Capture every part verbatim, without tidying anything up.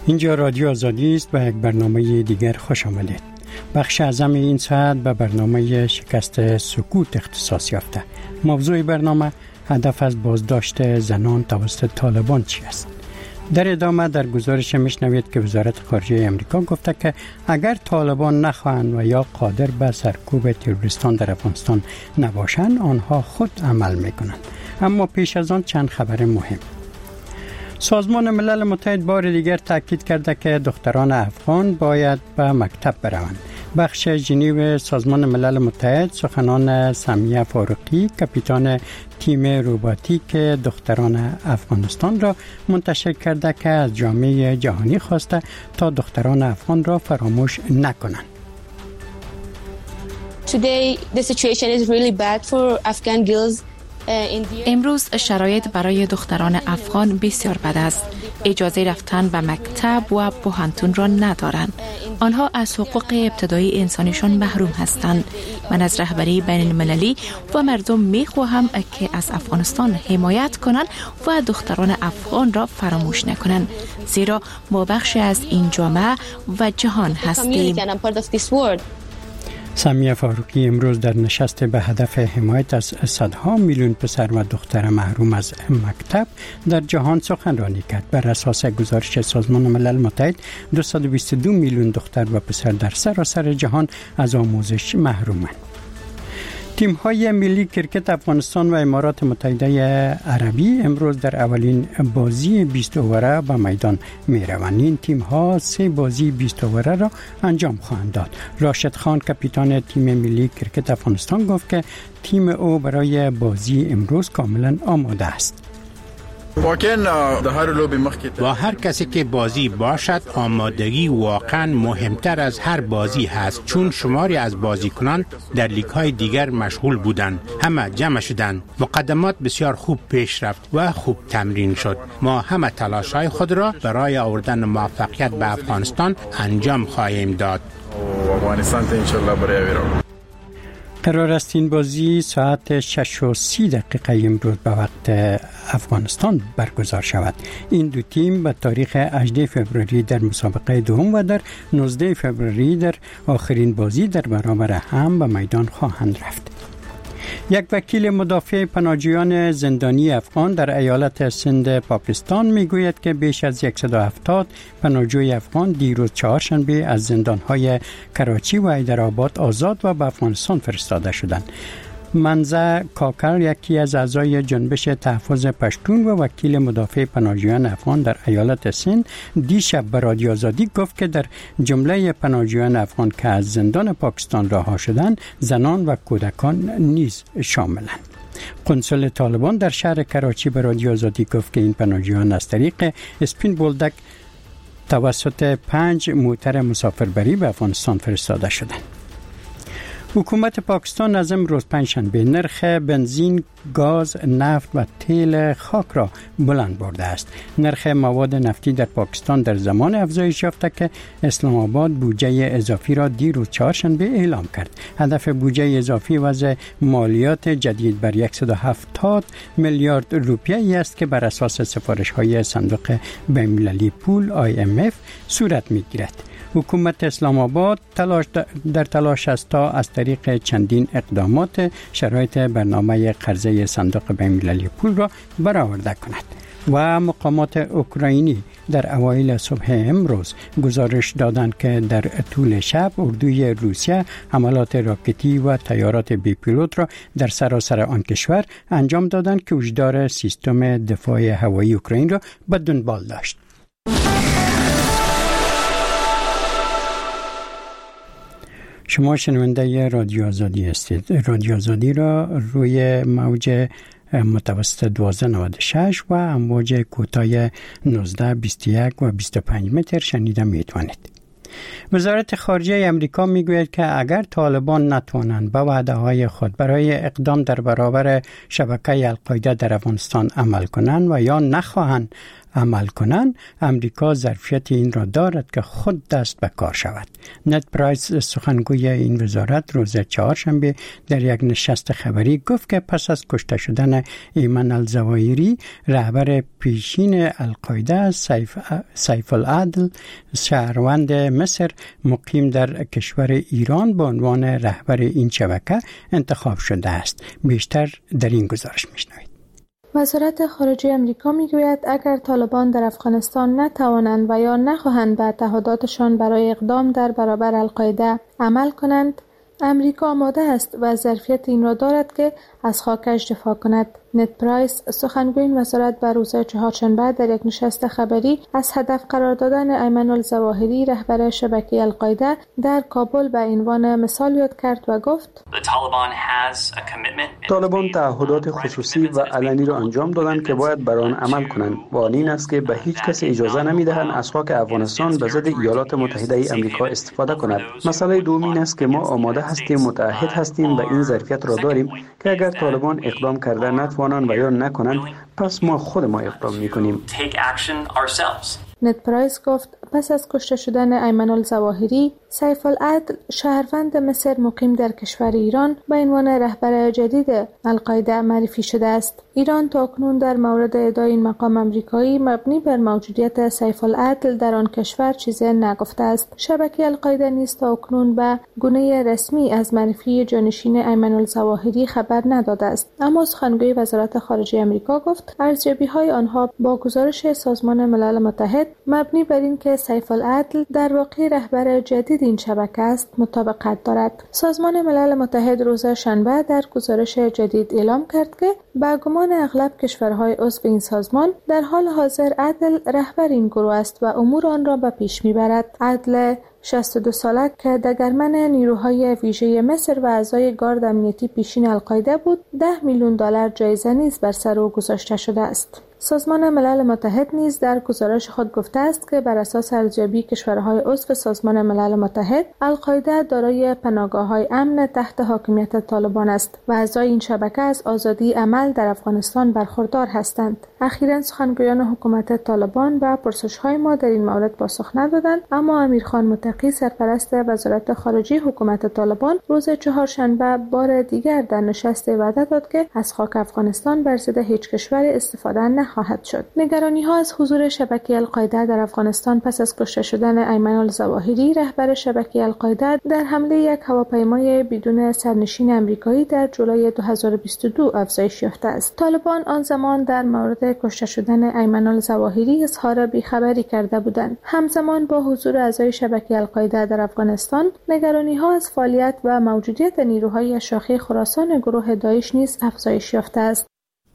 اینجا رادیو آزادی است و یک برنامه دیگر خوش آمدید. بخش اعظم این ساعت به برنامه شکست سکوت اختصاص یافته. موضوع برنامه هدف از بازداشت زنان توسط طالبان چی است؟ در ادامه در گزارش میشنوید که وزارت خارجه امریکا گفته که اگر طالبان نخواهند و یا قادر به سرکوب تروریستان در افغانستان نباشند آنها خود عمل میکنند. اما پیش از آن چند خبر مهم. سازمان ملل متحد بار دیگر تاکید کرده که دختران افغان باید به مکتب بروند. بخش ژنو سازمان ملل متحد سخنان سمیه فاروقی کاپیتان تیم روباتیک دختران افغانستان را منتشر کرده که از جامعه جهانی خواسته تا دختران افغان را فراموش نکنند. Today the situation is really bad for Afghan girls. امروز شرایط برای دختران افغان بسیار بد است. اجازه رفتن به مکتب و پوهنتون را ندارند. آنها از حقوق ابتدایی انسانیشان محروم هستند. من از رهبری بین المللی و مردم می خواهم که از افغانستان حمایت کنند و دختران افغان را فراموش نکنند، زیرا ما بخشی از این جامعه و جهان هستیم. سمیه فاروقی امروز در نشست به هدف حمایت از صدها میلیون پسر و دختر محروم از مکتب در جهان سخنرانی کرد. بر اساس گزارش سازمان ملل متحد دویست و بیست و دو میلیون دختر و پسر در سراسر جهان از آموزش محرومند. تیم‌های ملی کرکت افغانستان و امارات متحده عربی امروز در اولین بازی بیست اووره به میدان می‌روند. این تیم‌ها سه بازی بیست اووره را انجام خواهند داد. راشد خان کاپیتان تیم ملی کرکت افغانستان گفت که تیم او برای بازی امروز کاملا آماده است. با هر کسی که بازی باشد آمادگی واقعا مهمتر از هر بازی هست، چون شماری از بازیکنان در لیگ های دیگر مشغول بودند. همه جمع شدند. مقدمات بسیار خوب پیش رفت و خوب تمرین شد. ما همه تلاش های خود را برای آوردن موفقیت به افغانستان انجام خواهیم داد. قرار است این بازی ساعت شش و سی دقیقه امروز به وقت افغانستان برگزار شود. این دو تیم به تاریخ هجدهم فوریه در مسابقه دوم و در نوزدهم فوریه در آخرین بازی در برابر هم به میدان خواهند رفت. یک وکیل مدافع پناهجویان زندانی افغان در ایالت سند پاکستان میگوید که بیش از صد و هفتاد پناهجوی افغان دیروز چهارشنبه از زندانهای کراچی و حیدرآباد آزاد و به افغانستان فرستاده شدند. منزه کاکر یکی از اعضای جنبش تحفظ پشتون و وکیل مدافع پناهجویان افغان در ایالت سند دیشب به رادیو آزادی گفت که در جمله پناهجویان افغان که از زندان پاکستان رها شدند زنان و کودکان نیز شاملند. قنصل طالبان در شهر کراچی به رادیو آزادی گفت که این پناهجویان از طریق اسپین بولدک توسط پنج موتر مسافربری به افغانستان فرستاده شدند. حکومت پاکستان از امروز پنجشنبه نرخ بنزین، گاز، نفت و تیل خاک را بلند برده است. نرخ مواد نفتی در پاکستان در زمان افزایش یافته که اسلام آباد بودجه اضافی را دیروز چهارشنبه اعلام کرد. هدف بودجه اضافی وضع مالیات جدید بر صد و هفتاد میلیارد روپیه است که بر اساس سفارش‌های صندوق بین‌المللی پول آی ام اف صورت می‌گیرد. حکومت اسلام آباد تلاش در تلاش است تا از طریق چندین اقدامات شرایط برنامه قرضه صندوق بین‌المللی پول را برآورده کند. و مقامات اوکراینی در اوایل صبح امروز گزارش دادند که در طول شب اردوی روسیه حملات راکتی و طیارات بی پیلوت را در سراسر آن کشور انجام دادند که هشدار سیستم دفاع هوایی اوکراین را به دنبال داشت. شما شنونده رادیو آزادی هستید. رادیو آزادی را روی موج متوسط دوازده نود و شش و امواج کوتاه نوزده بیست و یک و بیست و پنج متر شنیده میتوانید. وزارت خارجه امریکا میگوید که اگر طالبان نتوانند به وعده‌های خود برای اقدام در برابر شبکه القاعده در افغانستان عمل کنند و یا نخواهند عمل کنند، امریکا ظرفیت این را دارد که خود دست به کار شود. نت پرایس سخنگوی این وزارت روز چهارشنبه در یک نشست خبری گفت که پس از کشته شدن ایمن الزواهری رهبر پیشین القاعده سیف, سیف العدل شهروند مصر مقیم در کشور ایران به عنوان رهبر این شبکه انتخاب شده است. بیشتر در این گزارش میشنوید. وزارت خارجه آمریکا میگوید اگر طالبان در افغانستان نتوانند و یا نخواهند به تعهداتشان برای اقدام در برابر القاعده عمل کنند، امریکا آماده است و ظرفیت این را دارد که از خاکش دفاع کند. نت پرایس سخنگوی این وزارت بر روز چهارشنبه در یک نشست خبری از هدف قرار دادن ایمن الزواهری رهبر شبکه القاعده در کابل به عنوان مثال یاد کرد و گفت طالبان تعهدات خصوصی و علنی را انجام دادند که باید بر آن عمل کنند و آن این است که به هیچ کس اجازه نمیدهند از خاک افغانستان به ضد ایالات متحده ای آمریکا استفاده کند. مسئله دوم این است که ما آماده هستیم، متعهد هستیم و این ظرفیت را داریم که اگر طالبان اقدام کرده نتوانند و یا نکنند، پس ما خود ما اقدام میکنیم. نت پرایس گفت پس از کشته شدن ایمن الزواهری، سیف العدل شهروند مصر مقیم در کشور ایران به عنوان رهبر جدید القاعده معرفی شده است. ایران تاکنون در مورد ادعای این مقام آمریکایی مبنی بر موجودیت سیف العدل در آن کشور چیزی نگفته است. شبکه القاعده نیز تاکنون به گونه رسمی از معرفی جانشین ایمن الزواهری خبر نداده است، اما سخنگوی وزارت خارجه آمریکا گفت ارزیابی‌های آنها با گزارش سازمان ملل متحد مبنی بر اینکه سیف العدل در واقع رهبر جدید این شبکه است مطابقت دارد. سازمان ملل متحد روز شنبه در گزارش جدید اعلام کرد که به گمان اغلب کشورهای عضو این سازمان در حال حاضر عدل رهبر این گروه است و امور آن را به پیش میبرد. عدل شصت و دو ساله که دگرمن نیروهای ویژه مصر و اعضای گارد امنیتی پیشین القاعده بود، ده میلیون دلار جایزه نیز بر سر او گذاشته شده است. سازمان ملل متحد نیز در گزارش خود گفته است که بر اساس ارزیابی کشورهای عضو سازمان ملل متحد، القاعده دارای پناهگاه‌های امن تحت حاکمیت طالبان است و اعضای این شبکه از آزادی عمل در افغانستان برخوردار هستند. اخیراً سخنگویان حکومت طالبان به پرسش‌های ما در این مورد پاسخ ندادند، اما امیرخان متقی سرپرست وزارت خارجه حکومت طالبان روز چهارشنبه بار دیگر در نشست وعده داد که از خاک افغانستان بر ضد هیچ کشور استفاده نخواهد شد. نگرانی‌ها از حضور شبکه القاعده در افغانستان پس از کشته شدن ایمن الزواهری رهبر شبکه القاعده در حمله یک هواپیمای بدون سرنشین آمریکایی در جولای دو هزار و بیست و دو افزایش یافته است. طالبان آن زمان در مورد کشته شدن ایمن الزواهری اظهار بیخبری کرده بودند. همزمان با حضور اعضای شبکه القاعده در افغانستان، نگرانی‌ها از فعالیت و موجودیت نیروهای شاخه خراسان گروه داعش نیز افزایش یافته است.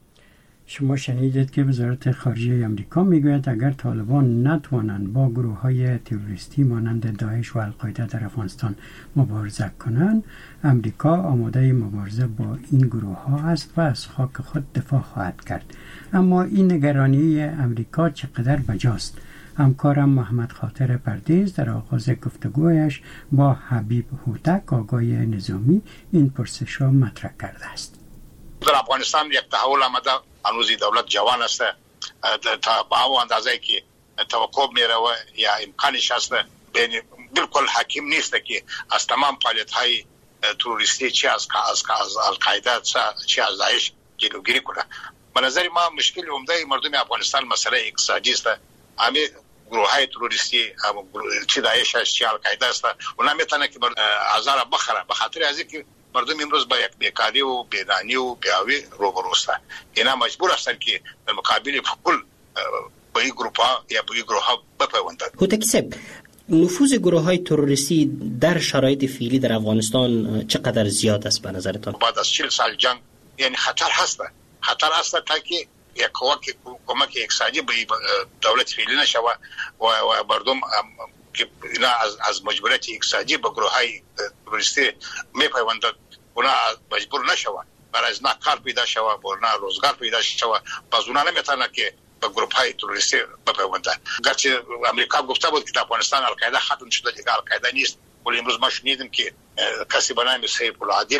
شما شنیدید که وزارت خارجه آمریکا میگوید اگر طالبان نتوانند با گروه‌های تروریستی مانند داعش و القاعده در افغانستان مبارزه کنند، آمریکا آماده مبارزه با این گروه‌ها است و از خاک خود دفاع خواهد کرد. اما این نگرانی آمریکا چقدر بجاست؟ همکارم محمد خاطر پردیز در آغاز گفتگویش با حبیب هوتک آگای نظامی این پرسش را مطرح کرده است. در افغانستان یک تحول آمده، هنوز دولت جوان است، تا با اندازه که توقع میره و یا امکانش هست، بالکل حکیم نیست که از تمام فعالیت های تروریستی چی از از القاعده چی از داعش جلوگیری کنه. به نظر ما مشکل عمده مردم افغانستان مسئله اقتصادی است. همه گروه های تروریستی چی داعش است چی القاعده است، اونا میتونه که آزار بخره به خاطر از اینکه مردم امروز با یک بیکاری و بیرانی و بیاوی روبرو هستند. اینا مجبور هستند که در مقابل کل با این گروه ها یا با این گروه ها بپیوندند. هوتکی صاحب، نفوذ گروه های تروریستی در شرایط فعلی در افغانستان چقدر زیاد است به نظرتان؟ بعد از چهل سال جنگ یعنی خطر هست، خطر هست تا که یک کمک اقتصادی به دولت فعلی نشه و و مردم که اینا از از مجبوریت اقتصادی به گروه های تروریستی میپیوندند، اونا مجبور نشوند برای از نه کار پیدا شود و نه روزگار پیدا شود، پس اونا نمیتونن که به گروه های تروریستی بپیوندند. گرچه امریکا گفته بود که در افغانستان القاعده ختم شده، دیگه القاعده نیست، ولی امروز ما شنیدیم که کسی به نام سیف العدل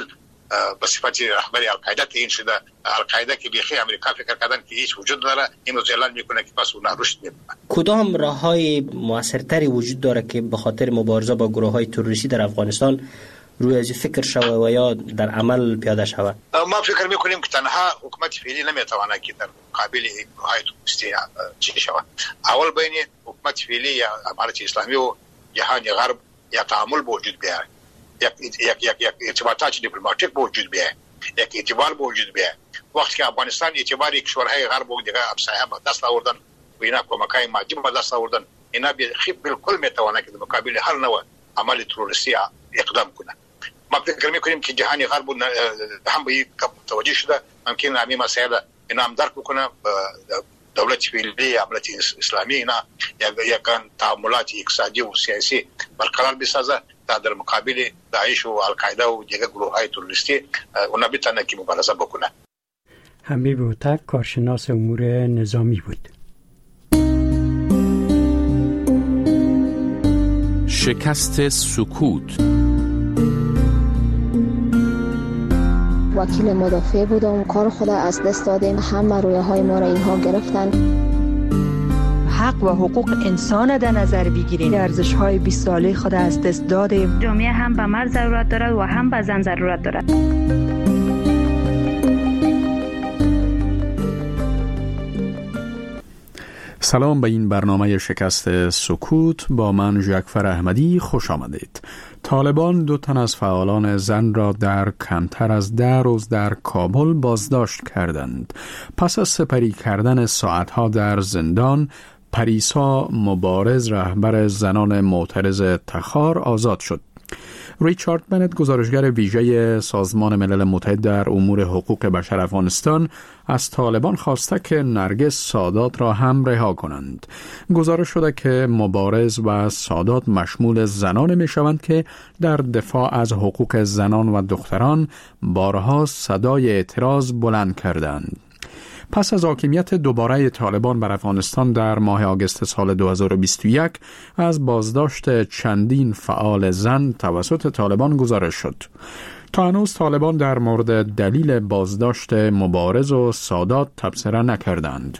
به صفت رهبر القاعده تعیین شده. القاعده که بیخی امریکا فکر کردن که هیچ وجود داره، امروز اعلان میکنه که پس اون رشد میکنه. کدام راههای موثرتری وجود داره که به خاطر مبارزه با گروه‌های تروریستی در افغانستان روی از فکر شوه و یا در عمل پیاده شود؟ ما فکر میکنیم که تنها حکومت فعلی نمیتونه که در مقابل گروه‌های تروریستی چی شود. اول بین حکومت فعلی یا امارت اسلامی و جهان غرب یا تعامل وجود بیاره، یک یک یک یک ارتباطات دیپلماتیک وجود بیاره، یک اعتبار وجود بیاره. وقتی که افغانستان اعتبار کشورهای غرب و دیگه همسایه با دست آوردن و اینا کمکای مادی با دست آوردن، اینا خیلی بالکل میتونه که در مقابل هر نوع عمل تروریستی اقدام کنه. ما فکر میکنیم که جهان غرب هم به این متوجه شده، ممکن همین مسائل اینا هم درک بکنه. دولت فعلی امارت اسلامی اینا یک تعاملات اقتصادی و سیاسی برقرار بسازه تا در مقابل داعش و القاعده و دیگر گروه‌های تروریستی اونا بتونه که مبارزه بکنه. حبیب هوتک کارشناس امور نظامی بود. شکست سکوت. وکیل مدافع بودم، کار خود از دست دادیم، همه رویه های ما را اینها گرفتن. حق و حقوق انسان در نظر بگیریم، ارزش های بیست ساله خود از دست دادیم. جامعه هم به مرد ضرورت دارد و هم به زن ضرورت دارد. سلام به این برنامه شکست سکوت. با من ژاکفر احمدی خوش آمدید. طالبان دو تن از فعالان زن را در کمتر از ده روز در کابل بازداشت کردند. پس از سپری کردن ساعتها در زندان، پریسا مبارز رهبر زنان معترض تخار آزاد شد. ریچارد بنت گزارشگر ویژه سازمان ملل متحد در امور حقوق بشر افغانستان از طالبان خواسته که نرگس سادات را هم رها کنند. گزارش شده که مبارز و سادات مشمول زنان می شوند که در دفاع از حقوق زنان و دختران بارها صدای اعتراض بلند کردند. پس از حاکمیت دوباره طالبان بر افغانستان در ماه آگوست سال دو هزار و بیست و یک از بازداشت چندین فعال زن توسط طالبان گزارش شد. تا هنوز طالبان در مورد دلیل بازداشت مبارز و سادات تبصره نکردند.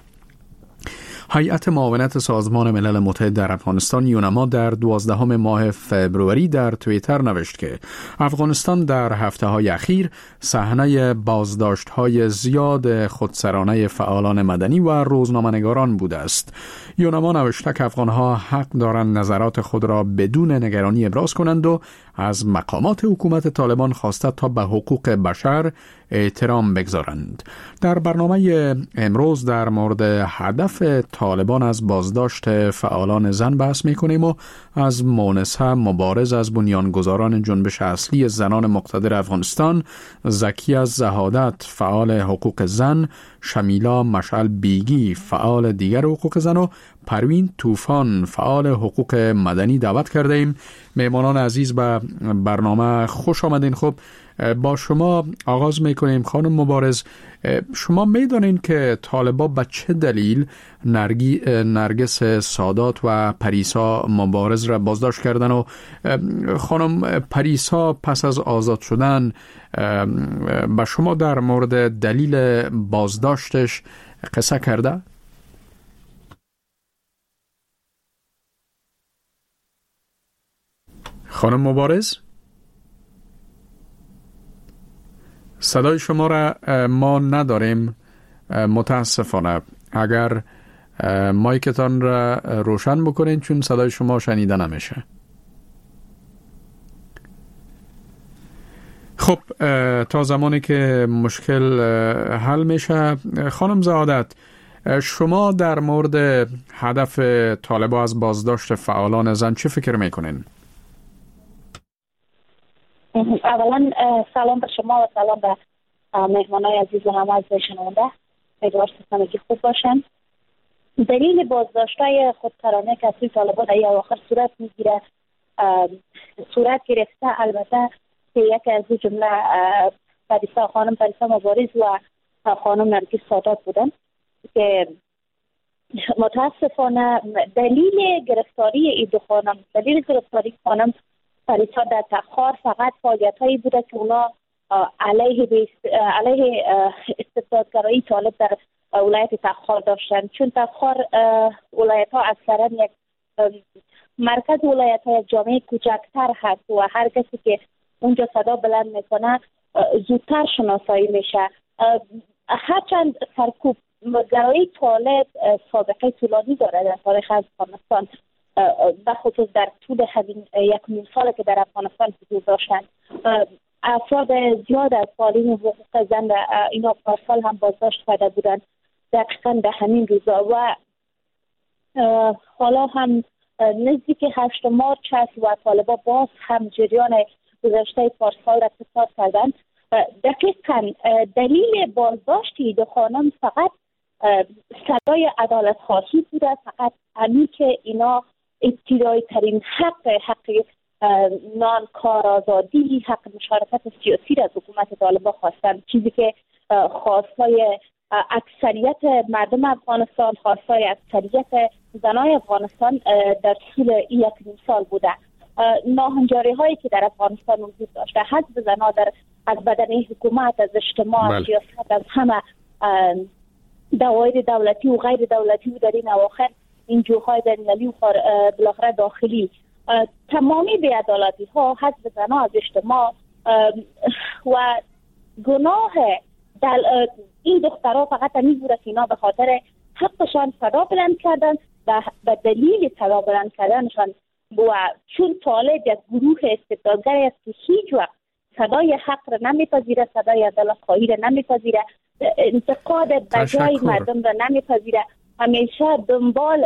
هیئت معاونت سازمان ملل متحد در افغانستان یونما در دوازدهم ماه فوریه در توییتر نوشت که افغانستان در هفته‌های اخیر صحنه بازداشت‌های زیاد خودسرانه فعالان مدنی و روزنامه‌نگاران بوده است. یونما نوشته که افغان‌ها حق دارند نظرات خود را بدون نگرانی ابراز کنند و از مقامات حکومت طالبان خواسته تا به حقوق بشر احترام بگذارند. در برنامه امروز در مورد هدف طالبان از بازداشت فعالان زن بحث می‌کنیم و از مونسه مبارز از بنیانگذاران جنبش اصلی زنان مقتدر افغانستان، زکیه زهادت فعال حقوق زن، شمیلا مشعل بیگی فعال دیگر حقوق زن و پروین طوفان فعال حقوق مدنی دعوت کرده ایم. مهمانان عزیز به برنامه خوش آمدین. خب با شما آغاز میکنیم. خانم مبارز، شما میدونین که طالبا به چه دلیل نرگی نرگس سادات و پریسا مبارز را بازداشت کردن و خانم پریسا پس از آزاد شدن به شما در مورد دلیل بازداشتش قصه کرده؟ خانم مبارز، صدای شما را ما نداریم متاسفانه. اگر مایکتان را روشن بکنین چون صدای شما شنیده نمیشه. خب تا زمانی که مشکل حل میشه، خانم زهادت، شما در مورد هدف طالبان از بازداشت فعالان زن چه فکر میکنین؟ اولا سلام به شما و سلام به مهمانای عزیز و همه از شنونده. امیدوارم که خوب باشن. دلیل بازداشت‌های خودسرانه که از طالبان در اواخر صورت میگیره صورت گرفته، البته که یکی از جمله پریسا خانم پریسا مبارز و خانم نرگس سادات بودن که متاسفانه دلیل گرفتاری این دو خانم دلیل گرفتاری خانم پریسا در تخار فقط فعالیت‌هایی بوده که اونا علیه علیه استبدادگرایی طالب در ولایت تخار داشتن، چون تخار ولایت ها اکثرا یک مرکز ولایت ها یک جامعه کوچکتر هست و هر کسی که اونجا صدا بلند میکنه زودتر شناسایی میشه. هرچند سرکوب گرایی طالب سابقه طولانی داره در تاریخ افغانستان، به خصوص در طول همین یک نیم سال که در افغانستان حضور داشتن. افراد زیاد از فعالین حقوق زن اینا پارسال هم بازداشت کرده بودن دقیقا در همین روزا و حالا هم نزدیک هشت مارچ هست و طالبا باز هم جریان گذشته پارسال را تکرار کردن. دقیقا دلیل بازداشتی دو خانم فقط صدای عدالت خواهی بوده، فقط همین که اینا ابتدایی ترین حق حق نان کار آزادی، حق مشارکت سیاسی را از حکومت طالبان خواستن، چیزی که خواستای اکثریت مردم افغانستان، خواستای اکثریت زنای افغانستان در طول این یک نیم سال بوده. ناهنجاری هایی که در افغانستان وجود داشته، حزب زنها در از بدن حکومت، از اجتماع، از سیاست، از همه دوایر دولتی و غیر دولتی و در این اواخر این جوهای بین‌المللی و بالاخره داخلی، تمامی بی‌عدالتی ها حزب زنها از اجتماع و گناه دل... این دخترها فقط همین بوده که اینا به خاطر حقشان صدا بلند کردن و به دلیل صدا بلند کردنشان و چون طالب یک گروه استبدادگری است که هیچ وقت صدای حق را نمیپذیره، صدای عدالت خواهی را نمیپذیره، انتقاد بجای مردم را نمیپذیره، همیشه دنبال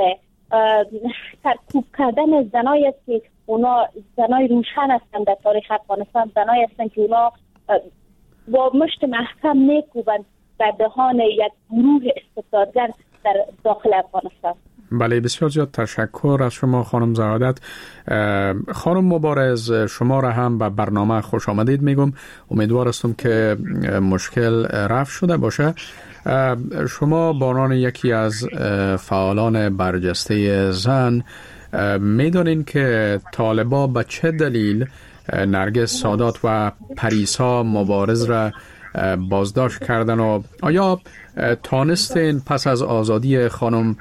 سرکوب کردن زنایی است که اونا زنای روشن هستند در تاریخ افغانستان، زنایی هستند که اونا با مشت محکم میکوبند در دهان یک گروه استبدادگر در داخل افغانستان. بله، بسیار زیاد تشکر از شما خانم زهادت. خانم مبارز، شما را هم به برنامه خوش آمدید میگم. امیدوار هستم که مشکل رفع شده باشه. شما به عنوان یکی از فعالان برجسته زن میدونین که طالبا به چه دلیل نرگس سادات و پریسا مبارز را بازداشت کردن و آیا تانستین پس از آزادی خانم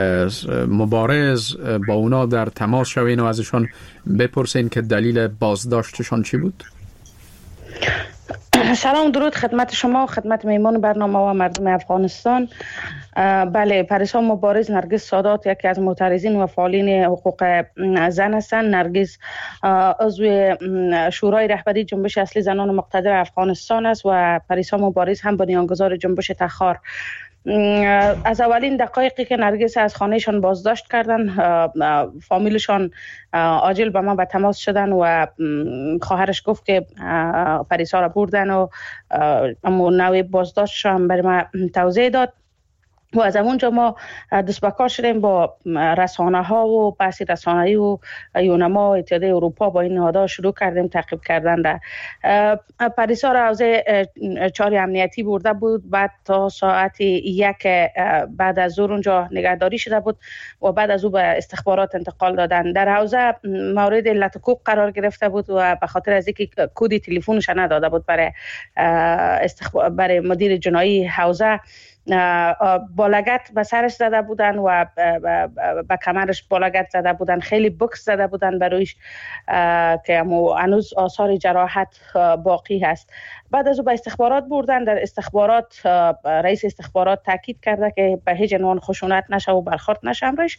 مبارز با اونا در تماس شوین و ازشان بپرسین که دلیل بازداشتشان چی بود؟ سلام، درود خدمت شما و خدمت میمان برنامه و مردم افغانستان. بله، پریسا مبارز نرگس سادات یکی از معترضین و فعالین حقوق زن هستند. نرگس عضو شورای رهبری جنبش اصلی زنان مقتدر افغانستان است و پریسا مبارز هم بنیانگذار جنبش تخار. از اولین دقایقی که نرگس از خانهشان بازداشت کردن، فامیلشان عاجل با ما به تماس شدن و خواهرش گفت که پریسا را بردن و اما نوع بازداشت هم برای ما توضیح داد و از اونجا ما دست به کار شدیم با رسانه ها و بحث رسانه‌ای و یونما اتحادیه اروپا با این نهادها شروع کردیم تعقیب کردن. در پریسا را از چهار امنیتی برده بود، بعد تا ساعت یک بعد از ظهر اونجا نگهداری شده بود و بعد از او به استخبارات انتقال دادن. در حوزه مورد لطکوب قرار گرفته بود و به خاطر از اینکه کد تلفنش نداده بود برای استخبار برای مدیر جنایی حوزه، بالگت به سرش زده بودن و به کمرش بالگت زده بودن، خیلی بکس زده بودن برویش که هنوز آثار جراحت باقی هست. بعد از او به استخبارات بردن. در استخبارات رئیس استخبارات تاکید کرده که به هیچ عنوان خشونت نشه و برخورد نشه امرش.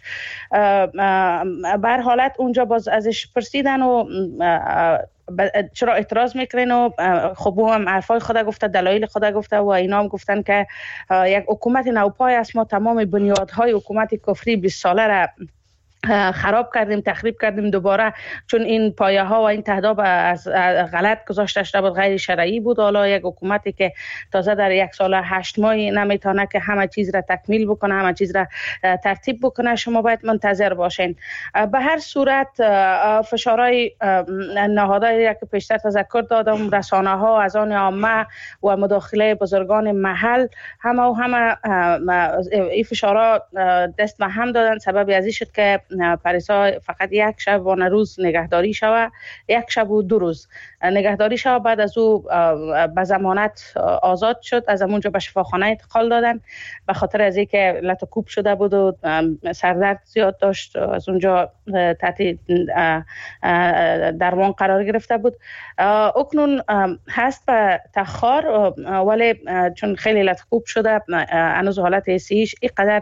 بر حالت اونجا باز ازش پرسیدن و چرا اعتراض میکنین و خب هم حرفای خود گفته، دلایل خود گفته و اینا هم گفتن که یک حکومت نوپای است، ما تمام بنیادهای حکومت کفری بیست ساله را خراب کردیم، تخریب کردیم دوباره، چون این پایه ها و این تهداب از غلط گذاشته شده بود، غیر شرعی بود. حالا یک حکومتی که تازه در یک سال هشت ماهی نمیتونه که همه چیز را تکمیل بکنه، همه چیز را ترتیب بکنه، شما باید منتظر باشین. به هر صورت فشارهای نهادهایی که پیشتر تذکر دادم، رسانه ها، از آن عامه و مداخله بزرگان محل، همه و همه این فشارها دست به هم دادن. سبب ازی شد که پریسا فقط یک شب و روز نگهداری شود، یک شب و دو روز نگهداری شود. بعد از او به ضمانت آزاد شد. از اونجا به شفاخانه انتقال دادن به خاطر از اینکه لطکوب شده بود و سردرد زیاد داشت. از اونجا تحت درمان قرار گرفته بود. اکنون هست به تخار، ولی چون خیلی لطکوب شده هنوز حالت صحیش اینقدر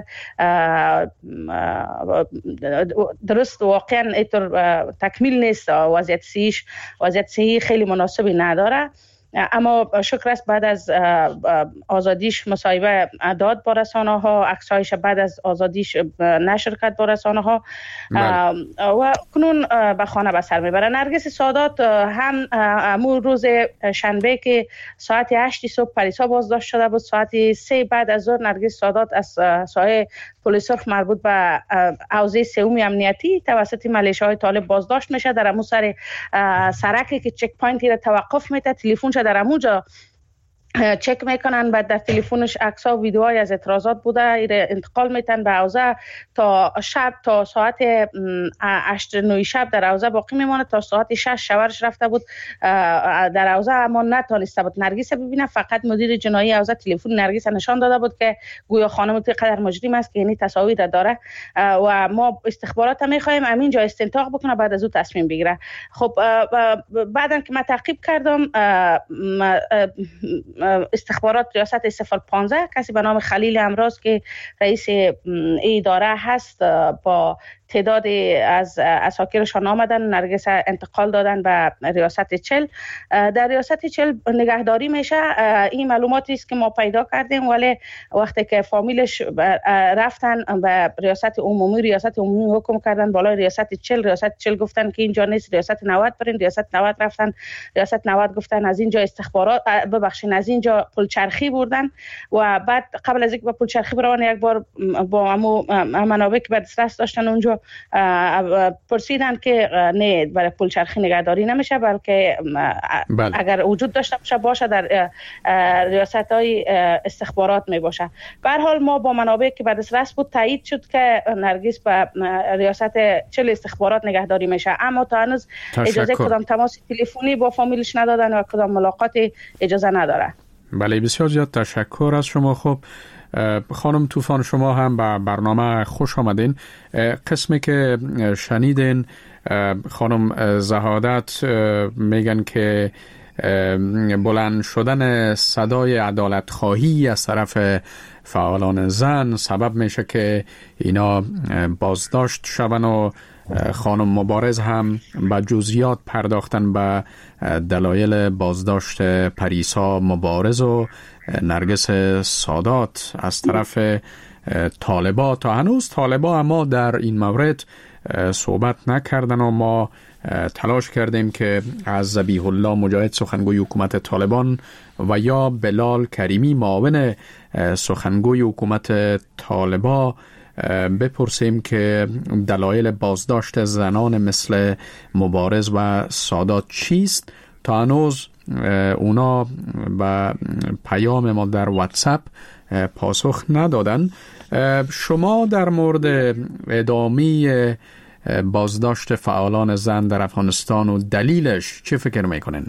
درست واقعا اینطور تکمیل نیست. وضعیت صحیش وضعیت صحی خیلی مناسبی نداره، اما شکر است بعد از آزادیش مصاحبه داد با رسانه ها، عکسایش بعد از آزادیش نشر کرد با رسانه ها و کنون به خانه به سر میبره. نرگس سادات هم امور روز شنبه که ساعت هشت صبح پریسا بازداشت شده بود، ساعت سه بعد از ظهر نرگس سادات از سایه پلیس مربوط به حوزه سوم امنیتی توسط ملیشه‌های طالب بازداشت میشه. در امو سر سرکی که چک پوینتی را توقف میده، تلفنش در اموجا چک میکنن، بعد در تلفنش عکس ها و ویدیوهای از اعتراضات بوده، ایره انتقال میتن به حوزه تا شب، تا ساعت هشت نه شب در حوزه باقی میمونه. تا ساعت شش شوهرش رفته بود در حوزه اما نتونسته بود نرگس ببینه. فقط مدیر جنایی حوزه تلفن نرگس نشان داده بود که گویا خانم قدر مجرم است که یعنی تصاویر داره و ما استخبارات هم میخوایم همینجا استنتاق بکنه بعد از او تصمیم بگیره. خب بعدن که من تعقیب کردم استخبارات ریاست صفر پانزده کسی به نام خلیل امراض که رئیس اداره هست با تعداد از اساکیرشان آمدن، نرگس انتقال دادن به ریاست چل. در ریاست چل نگهداری میشه. این معلوماتی است که ما پیدا کردیم، ولی وقتی که فامیلش رفتن به ریاست عمومی، ریاست عمومی حکم کردن بالای ریاست چل، ریاست چل گفتن که اینجا نیست، ریاست نود برین، ریاست نود رفتن، ریاست نود گفتن از اینجا استخبارات ببخشید از اینجا پلچرخی بردن و بعد قبل از اینکه با پلچرخی برون یک بار با منابع که به دسترس داشتن اونجا پرسیدن که نه برای پلچرخی نگهداری نمیشه، بلکه بله. اگر وجود داشته باشه باشه در ریاست های استخبارات می باشه. به هر حال ما با منابع که به دسترس بود تایید شد که نرگس به ریاست چل استخبارات نگهداری میشه، اما تا هنوز اجازه کدام تماس تلفنی با فامیلش ندادن و کدام ملاقات اجازه نداره. بله بسیار زیاد تشکر از شما. خب خانم طوفان شما هم به برنامه خوش آمدین. قسمی که شنیدین خانم زهادت میگن که بلند شدن صدای عدالت خواهی از طرف فعالان زن سبب میشه که اینا بازداشت شون و خانم مبارز هم به جزئیات پرداختن به دلایل بازداشت پریسا مبارز و نرگس سادات از طرف طالبا. تا هنوز طالبا اما در این مورد صحبت نکردن و ما تلاش کردیم که از ذبیح الله مجاهد سخنگوی حکومت طالبان و یا بلال کریمی معاون سخنگوی حکومت طالبا بپرسیم که دلایل بازداشت زنان مثل مبارز و سادات چیست. تا هنوز اونا به پیام ما در واتساپ پاسخ ندادن. شما در مورد ادامه بازداشت فعالان زن در افغانستان و دلیلش چه فکر میکنین؟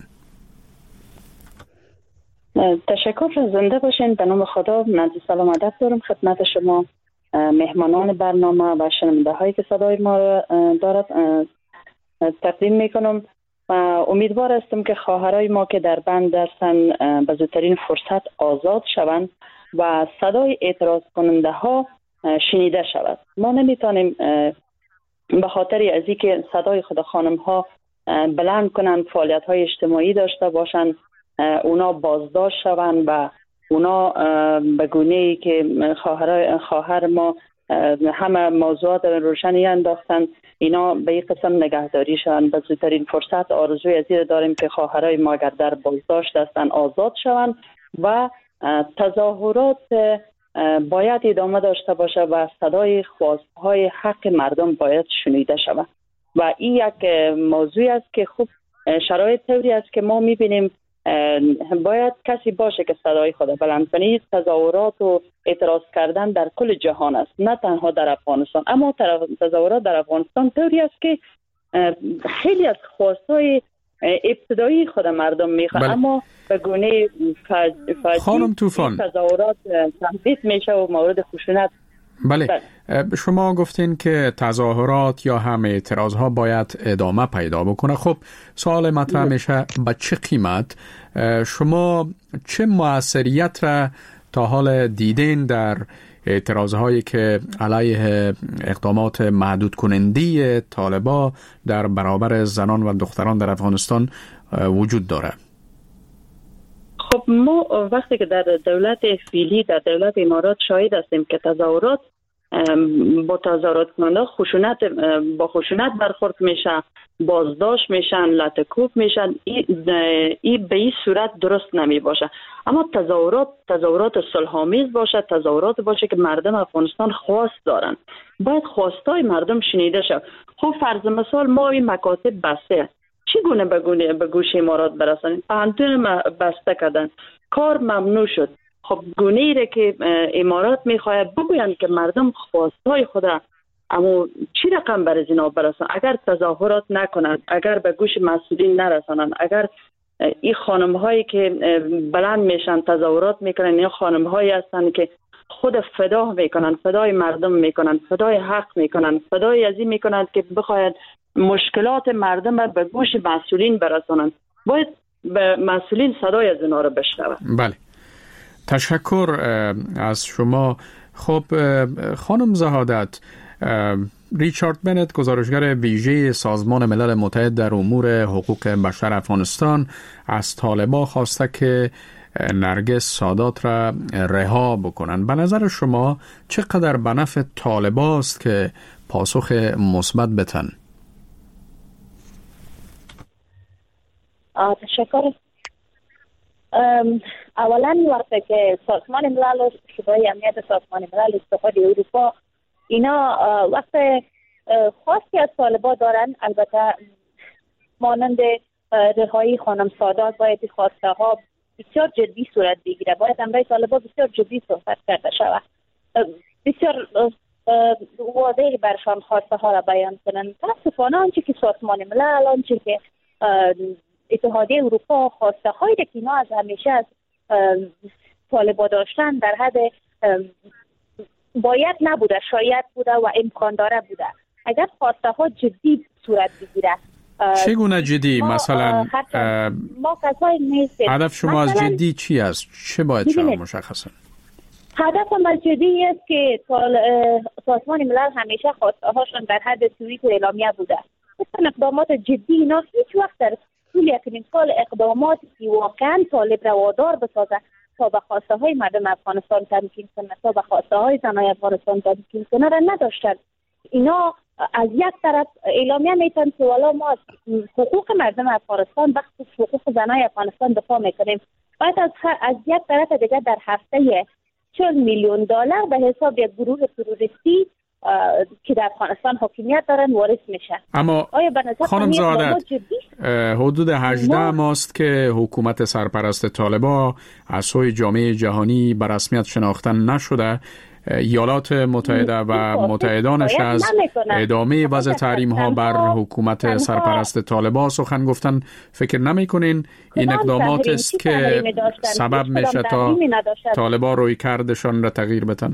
تشکر، زنده باشین. به نام خدا من سلام ادب دارم خدمت شما مهمانان برنامه و شنونده هایی که صدای ما را دارد تقدیم میکنم و امیدوار هستم که خواهرای ما که در بند هستند به زودترین فرصت آزاد شوند و صدای اعتراض کننده ها شنیده شود. ما نمیتونیم به خاطر از اینکه صدای خود خانم ها بلند کنند، فعالیت های اجتماعی داشته باشند، اونا بازداشت شوند و اونا به گونه‌ای که خواهر خواهر ما همه موضوعات روشنی انداختن، اینا به این قسم نگهداری شوند. به زودترین فرصت آرزوی از این داریم که خواهرای ما اگر در بازداشت هستند آزاد شوند و تظاهرات باید ادامه داشته باشه و صدای خواستهای حق مردم باید شنیده شود و این یک موضوع است که خوب شرایط طوری است که ما میبینیم باید کسی باشه که صدای خود بلند کنه. تظاهرات و اعتراض کردن در کل جهان است، نه تنها در افغانستان. اما تظاهرات در افغانستان طوری است که خیلی از خواستای ابتدایی خود مردم میخواد، بله. اما به گونه خانم طوفان تظاهرات تهدید میشه و مورد خشونت. بله. بله شما گفتین که تظاهرات یا هم اعتراض ها باید ادامه پیدا بکنه. خب سوال مطرح میشه به چه قیمت؟ شما چه موثریت را تا حال دیدین در اعتراض هایی که علیه اقدامات محدود کننده طالبان در برابر زنان و دختران در افغانستان وجود داره؟ خب ما وقتی که در دولت فعلی، در دولت امارات شاهد هستیم که تظاهرات با تظاهرات کننده خشونت با خشونت برخورد میشه، بازداشت میشن، لطکوب میشن. این ای به این صورت درست نمی باشه. اما تظاهرات تظاهرات صلح‌آمیز باشه، تظاهرات باشه که مردم افغانستان خواست دارن، باید خواستای مردم شنیده شه. خب فرض مثال ما این مکاتب بسته، چگونه به گونه به گوش امارات برسانیم؟ پهنتون بسته کردن، کار ممنوع شد. خب گونه ای که امارات میخواد بگویند که مردم خواستای خود اما چی رقم بر اینا برسان؟ اگر تظاهرات نکنند، اگر به گوش مسئولین نرسانند، اگر این خانم هایی که بلند میشن تظاهرات میکنن، این خانم هایی هستند که خود فدا میکنن، فدای مردم میکنن، فدای حق میکنن، فدای ازی میکنن که بخواید مشکلات مردم را به گوش مسئولین برسانند. باید به مسئولین صدای از اینا رو بشنوند. بله تشکر از شما. خب خانم زهادت، ریچارد بنت گزارشگر ویژه سازمان ملل متحد در امور حقوق بشر افغانستان از طالبان خواسته که نرگس سادات را رها بکنن. به نظر شما چقدر به نفع طالبان است که پاسخ مثبت بدن؟ تشکر. اولا وقتی که سازمان ملل شورای امنیت سازمان ملل اتحاد اروپا اینا وقت خاصی از طالبان دارن، البته مانند رهایی خانم سادات باید خواسته ها بسیار جدی صورت بگیره، باید امرای طالبان بسیار جدی صحبت کرده شود، بسیار واضح برشان خواسته ها را بیان کنند. متاسفانه آنچه که سازمان ملل، آنچه که اتحادیه اروپا خواسته هایی که اینا از همیشه از طالبان داشتن در حد باید نبوده، شاید بوده و امکان داره بوده. اگر خواسته ها جدی صورت بگیره، چگونه جدی؟ ما مثلا ما کسایی نیستیم. هدف شما از جدی چی است؟ چه باید شما مشخصه؟ هدف ما جدی است که سازمان ملل همیشه خواسته هاشون در حد توییت و اعلامیه بوده. مثلا اقدامات جدی اینا هیچ وقت در طول یک سال اقداماتی که واقعا طالب روادار بسازه تا به خواسته های مردم افغانستان تمکین کنه، تا به خواسته های زنای افغانستان تمکین کنه را نداشتن. اینا از یک طرف اعلامیه میتن که والا ما از حقوق مردم افغانستان بخصوص حقوق زنای افغانستان دفاع میکنیم، بعد از از یک طرف دیگه در هفته چهل میلیون دلار به حساب یک گروه تروریستی که در افغانستان حاکمیت دارن وارد میشه. اما خانم زهادت حدود هجده ماست که حکومت سرپرست طالبان از سوی جامعه جهانی به رسمیت شناخته نشده. ایالات متحده و متحدانش از ادامه وضع تحریم ها بر حکومت سرپرست طالبان سخن گفتن. فکر نمی کنین این اقدامات است که سبب میشه تا طالبان روی کردشان را تغییر بدن؟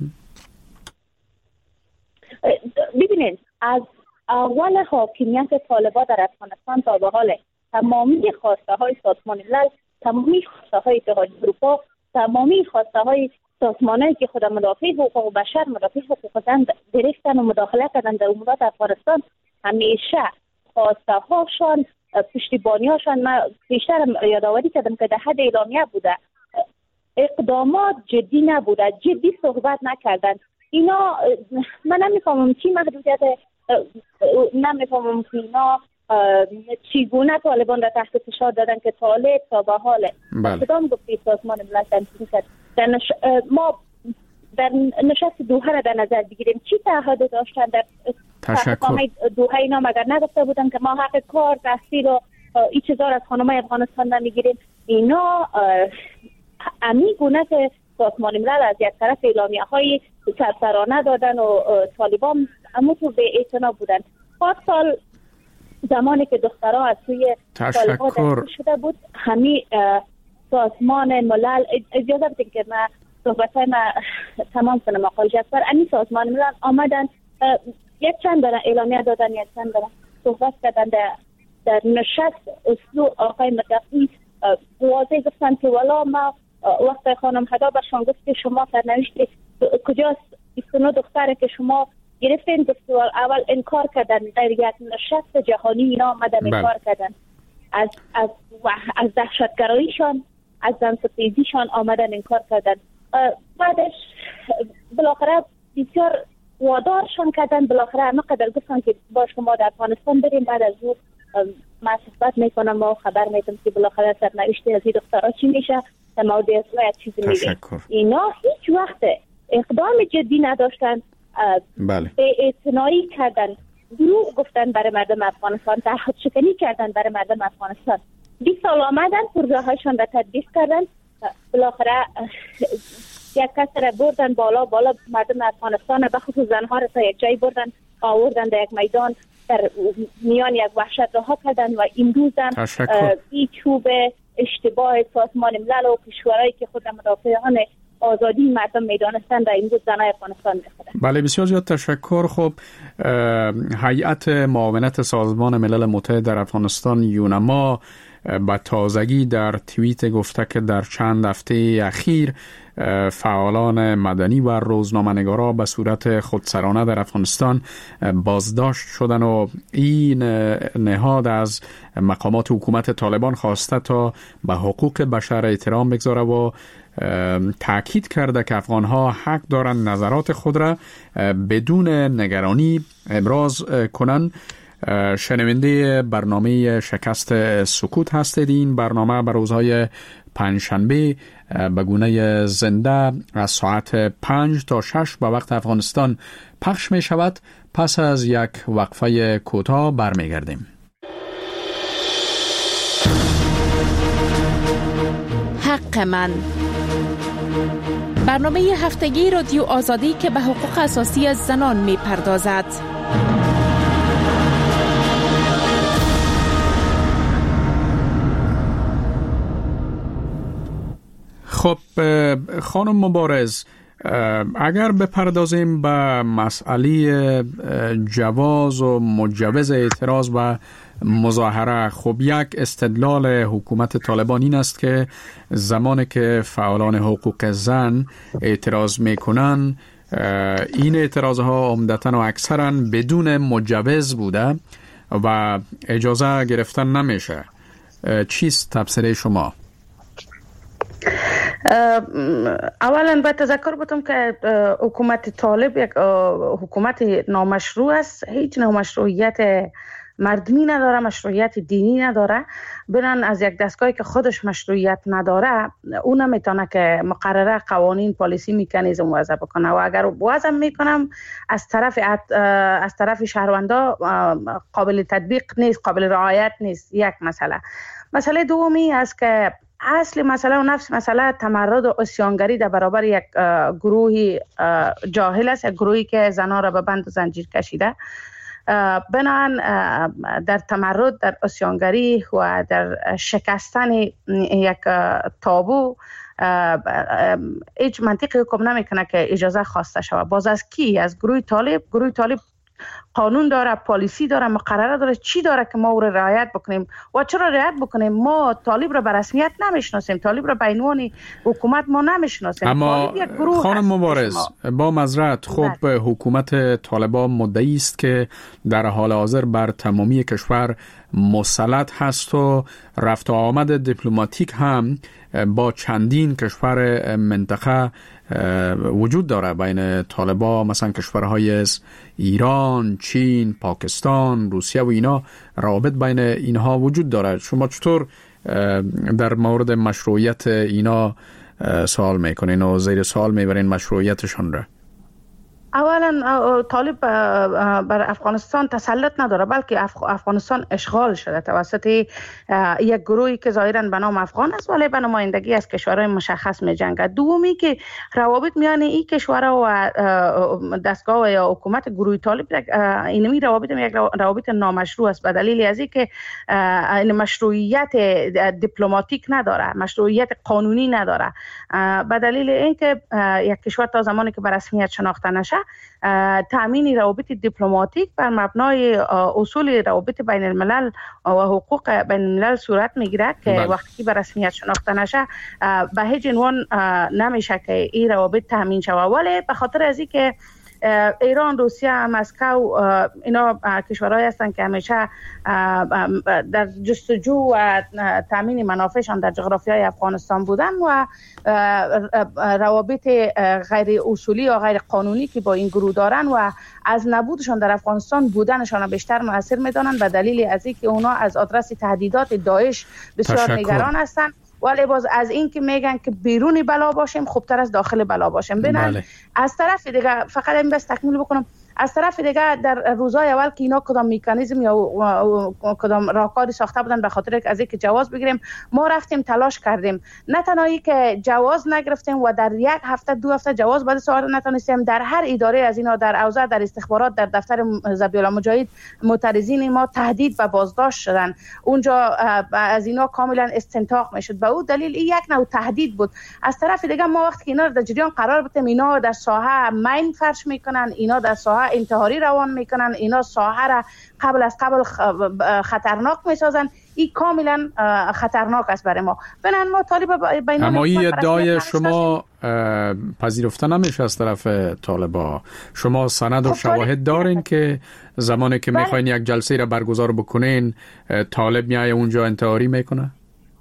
ببینید، از اول حاکمیت طالبان در افغانستان تا به حال تمامی خواسته های سازمان ملل، تمامی خواسته های اتحادیه اروپا، تمامی خواسته های سازمانایی که خود مدافع حقوق بشر، مدافع حقوق زن گرفتن و مداخله کردن در امورات افغانستان، همیشه خواسته هاشان، پشتیبانی هاشان، من بیشتر یادآوری کردم که در حد اعلامیه بوده، اقدامات جدی نبوده، جدی صحبت نکردن. اینا من نمیفهمم چی محدودیت، نمیفهمم که اینا چیگونه طالبان را تحت فشار دادن که طالب تا به حال کدام گفته سازمان ملل تنظیم کرد. در نش... ما در نشست دوحه را در نظر بگیریم، چی تعهد داشتن در تشکر دوحه؟ اینا مگر نگفته بودن که ما حق کار، تحصیل و این چیزا از خانمای افغانستان نمیگیریم. اینا امی گونه که سازمان ملل از یک طرف اعلامیه های سرسرانه دادن و طالبان اما تو به اعتنا بودن. پارسال زمانی که دخترها از سوی طالبان دستگیر شده بود، همین سازمان ملل، اجازه بدین که من صحبتای من تمام کنم آقای جعفر، همین سازمان ملل آمدن یک چند دارن اعلامیه دادن، یک چند دارن صحبت کردن در, در نشست اسلو آقای متقی واضح گفتن که والا ما وقت خانم هدا برشان گفت که شما سرنوشت کجاست بیست و نه دختره که شما گرفتین، گفت اول انکار کردن در یک نشست جهانی اینا آمدن انکار کردن از از از دهشتگراییشان، از زنستیزیشان آمدن انکار کردن. بعدش بالاخره بسیار وادارشان کردن، بالاخره همه قدر گفتن که با شما در افغانستان بریم. بعد از او من صحبت میکنم و خبر میدم که بالاخره سرنوشت از این دخترها چی میشه، در مورد اسرائیل یک چیزی میگه. اینا هیچ وقت اقدام جدی نداشتن، بله. به اعتنایی کردن، دروغ گفتن برای مردم افغانستان، تعهد شکنی کردن برای مردم افغانستان. بیست سال آمدن پروژه هایشان را تطبیق کردن، بالاخره یک کس را بردن بالا بالا مردم افغانستان به خصوص زنها را تا یک جایی بردن آوردن در یک میدان در میان یک وحشت رها کردن و امروز هم این چوب اشتباه سازمان ملل و کشورهایی که خود مدافعان آزادی مردم میدانستند و امروز زنای افغانستان میخوادن. بله بسیار زیاد تشکر. خب هیئت معاونت سازمان ملل متحد در افغانستان یونما با تازگی در توییت گفته که در چند هفته اخیر فعالان مدنی و روزنامه‌نگارا به صورت خودسرانه در افغانستان بازداشت شدن و این نهاد از مقامات حکومت طالبان خواسته تا به حقوق بشر احترام بگذاره و تأکید کرده که افغانها حق دارند نظرات خود را بدون نگرانی ابراز کنند. شنونده برنامه شکست سکوت هستید. این برنامه بر روزهای پنجشنبه به گونه زنده از ساعت پنج تا شش به وقت افغانستان پخش می شود. پس از یک وقفه کوتاه برمیگردیم. حق من، برنامه هفتگی رادیو آزادی که به حقوق اساسی از زنان می پردازد. خب خانم مبارز، اگر بپردازیم به مسئله جواز و مجوز اعتراض و مظاهره، خب یک استدلال حکومت طالبان این است که زمانی که فعالان حقوق زن اعتراض میکنن این اعتراض ها عمدتاً و اکثراً بدون مجوز بوده و اجازه گرفتن نمیشه. چیست تفسیر شما؟ اولا باید تذکر بدم که حکومت طالب یک حکومت نامشروع است، هیچ نوع مشروعیت مردمی نداره، مشروعیت دینی نداره. برن از یک دستگاهی که خودش مشروعیت نداره اون نمیتونه که مقرره قوانین پالیسی میکانیزم وضع بکنه و اگر وضع میکنم از طرف از طرف شهروندا قابل تطبیق نیست، قابل رعایت نیست. یک مسئله. مسئله دومی است که اصل مسئله و نفس مسئله تمرد و عصیانگری در برابر یک گروهی جاهل است، یک گروهی که زنها را به بند و زنجیر کشیده. بنابراین در تمرد، در عصیانگری و در شکستن یک تابو هیچ منطقی حکم نمیکنه که اجازه خواسته شود. باز از کی؟ از گروه طالب. گروه طالب قانون داره، پالیسی داره، مقرره داره، چی داره که ما او را رعایت بکنیم و چرا رعایت بکنیم؟ ما طالب را به رسمیت نمیشناسیم، طالب را به عنوان حکومت ما نمیشناسیم. اما خانم مبارز با معذرت، خب حکومت طالبان مدعی است که در حال حاضر بر تمامی کشور مسلط هست و رفت و آمد دیپلماتیک هم با چندین کشور منطقه وجود داره بین طالبان، مثلا کشورهای از ایران، چین، پاکستان، روسیه و اینا. روابط بین اینها وجود داره. شما چطور در مورد مشروعیت اینا سوال میکنین و زیر سوال میبرین مشروعیتشان را؟ اولا طالب بر افغانستان تسلط نداره، بلکه افغانستان اشغال شده توسط یک گروهی که ظاهرا به نام افغان است ولی به نمایندگی از کشورهای مشخص می جنگد. دومی که روابط میان این کشورها و دستگاه یا حکومت گروه طالب اینمی روابط یک روابط نامشروع است به دلیل از اینکه این مشروعیت دیپلماتیک نداره، مشروعیت قانونی نداره. به دلیل اینکه یک کشور تا زمانی که به رسمیت شناخته نشه تامین روابط دیپلماتیک بر مبنای اصول روابط بین الملل و حقوق بین الملل صورت میگیره که بله. وقتی که به رسمیت شناخته نشه به هیچ عنوان نمیشه که این روابط تامین شود. ولی به خاطر از اینکه ایران، روسیه، مسکو اینا کشورهایی هستند که همیشه در جستجو و تامین منافعشان در جغرافیای افغانستان بودن و روابط غیر اصولی یا غیر قانونی که با این گروه دارن و از نبودشان در افغانستان بودنشان بیشتر مؤثر میدانند به دلیل از اینکه اونا از آدرس تهدیدات داعش بسیار نگران هستند. ولی باز از این که میگن که بیرونی بلا باشیم خوبتر از داخل بلا باشیم. ببینن بله. از طرف دیگه فقط این بس تکمیل بکنم، از طرف دیگه در روزهای اول که اینا کدام مکانیزم یا کدام راهکاری ساخته بودن به خاطر از اینکه جواز بگیریم، ما رفتیم تلاش کردیم. نه تنهایی که جواز نگرفتیم و در یک هفته دو هفته جواز بعد سوار نتونستیم، در هر اداره از اینا، در اوضاع، در استخبارات، در دفتر ذبیح‌الله مجاهد معترضین ما تهدید و بازداشت شدن. اونجا از اینا کاملا استنطاق میشد. به اون دلیل این یک نوع تهدید بود. از طرف دیگه ما وقتی که اینا در جریان قرار بدیم، اینا در ساحه مین فرش میکنن، اینا در ساحه انتحاری روان میکنن، اینا ساحه را قبل از قبل خطرناک میسازن. این کاملا خطرناک است برای ما. بنان ما طالب بین اما این ادعای شما پذیرفته نمیشه از طرف طالبا. شما سند و شواهد دارین که زمانی که بله. میخواین یک جلسه را برگزار بکنین طالب میایه اونجا انتحاری میکنه؟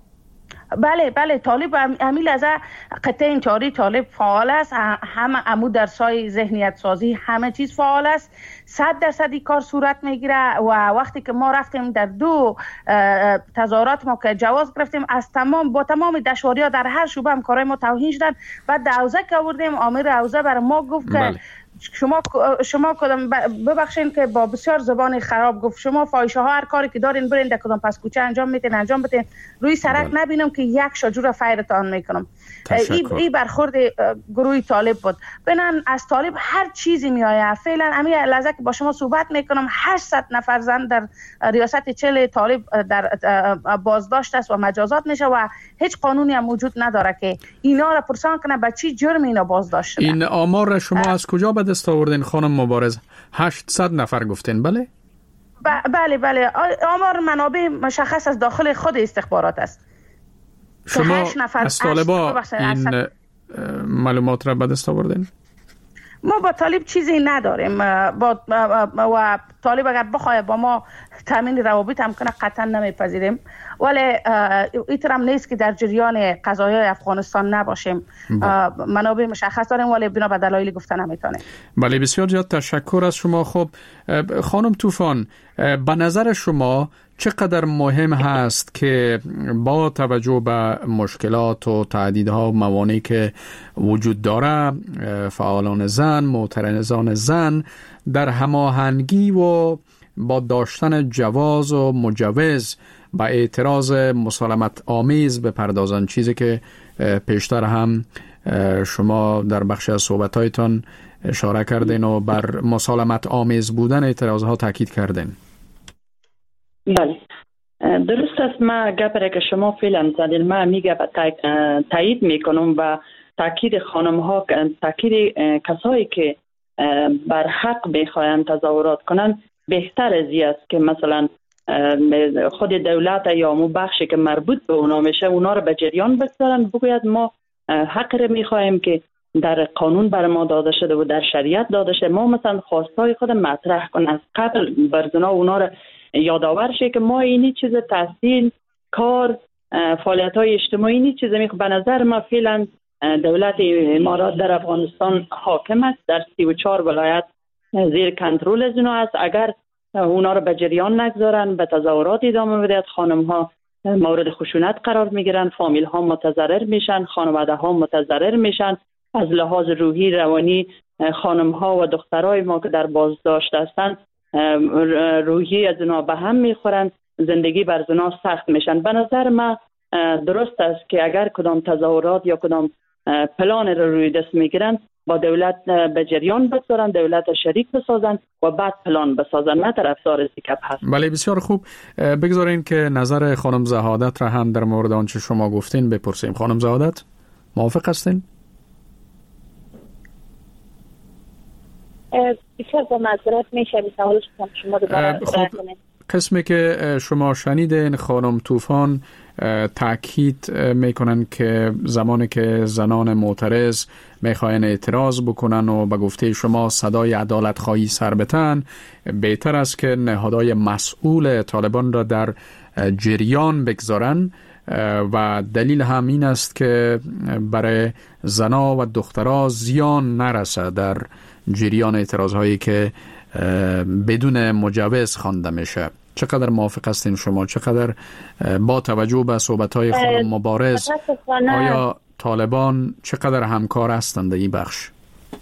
بله بله طالب امیل از قطعه انتحاری طالب فعال است. همه عمود در سای ذهنیت سازی همه چیز فعال است. صد درصد این کار صورت میگیره و وقتی که ما رفتیم در دو تظاهرات ما که جواز گرفتیم از تمام با تمام دشواری‌ها در هر شعبه همکارای ما توهین شدن. بعد دوزه که آوردیم آمر اوزه برای ما گفت بله. که شما شما کدام ببخشید که با بسیار زبان خراب گفت شما فاحشه ها هر کاری که دارین برین در کدام پس کوچه انجام میتین انجام بدین، روی سرک بله. نبینم که یک شجور فیرتان میکنم. این ای برخورد گروه طالب بود. بنان از طالب هر چیزی میآید. فعلا همین لحظه که با شما صحبت میکنم هشتصد نفر زن در ریاست چل طالب در بازداشت است و مجازات میشه و هیچ قانونی هم وجود نداره که اینا را پرسان کنه به چی جرم اینا بازداشت شدن. این آمار را شما از کجا به دست آوردین خانم مبارز؟ هشتصد نفر گفتین بله؟ بله بله آمار منابع مشخص از داخل خود استخبارات است. شما از طالبا این معلومات را به دست آوردین؟ ما با طالب چیزی نداریم. با و طالب اگر بخواد با ما تامین روابط هم کنه قطعا نمیپذیریم، ولی ایترم نیست که در جریان قضایای افغانستان نباشیم. منابع مشخص داریم ولی بنا به دلایلی گفته نمیتونیم. بله بسیار زیاد تشکر از شما. خب خانم طوفان، به نظر شما چقدر مهم هست که با توجه به مشکلات و تهدیدها و موانعی که وجود داره فعالان زن، معترضان زن در هماهنگی و با داشتن جواز و مجوز با اعتراض مسالمت آمیز بپردازن، چیزی که پیشتر هم شما در بخش از صحبتایتان اشاره کردین و بر مسالمت آمیز بودن اعتراضها تاکید کردین؟ بله درست است. ما گپره که شما فعلا زدین ما میگه تایید میکنم و تاکید خانم ها تاکید کسایی که بر حق میخواین تظاهرات کنن بهتر از این است که مثلا خود دولت یا مو بخشی که مربوط به اونا میشه اونا رو به جریان بگذارن، بگوید ما حق رو میخوایم که در قانون بر ما داده شده و در شریعت داده شده، ما مثلا خواستای خود مطرح کن از قبل برزنا اونا رو یادآور شه که ما اینی چیز تحصیل کار فعالیت های اجتماعی اینی چیز میخوام. به نظر ما فعلا دولت امارات در افغانستان حاکم است، در سی و چهار ولایت زیر کنترل از اونا است. اگر اونا رو به جریان نگذارن به تظاهرات ادامه بدهد، خانم ها مورد خشونت قرار میگیرن، فامیل ها متضرر میشن، خانواده ها متضرر میشن، از لحاظ روحی روانی خانم ها و دخترای ما که در بازداشت هستند روحیه از اونا به هم میخورن، زندگی بر اونا سخت میشن. به نظر من درست است که اگر کدام تظاهرات یا کدام پلان رو روی دست میگیرن با دولت به جریان بگذارن، دولت شریک بسازن و بعد پلان بسازن، نه طرفدار سیکپ هست. بله بسیار خوب. بگذارین که نظر خانم زهادت را هم در مورد آنچه شما گفتین بپرسیم. خانم زهادت موافق هستین؟ بسیار با معذرت میشه سوالش شما دوباره خب قسمی که شما شنیدین خانم طوفان تاکید میکنن که زمانی که زنان معترض میخواین اعتراض بکنن و به گفته شما صدای عدالت خواهی سر بتن، بهتر است که نهادهای مسئول طالبان را در جریان بگذارن و دلیل هم این است که برای زنا و دخترها زیان نرسه در جریان اعتراض هایی که بدون مجوز خوانده میشه. چقدر موافق هستین شما؟ چقدر با توجه به صحبت های خانم مبارز آیا طالبان چقدر همکار هستند در این بخش؟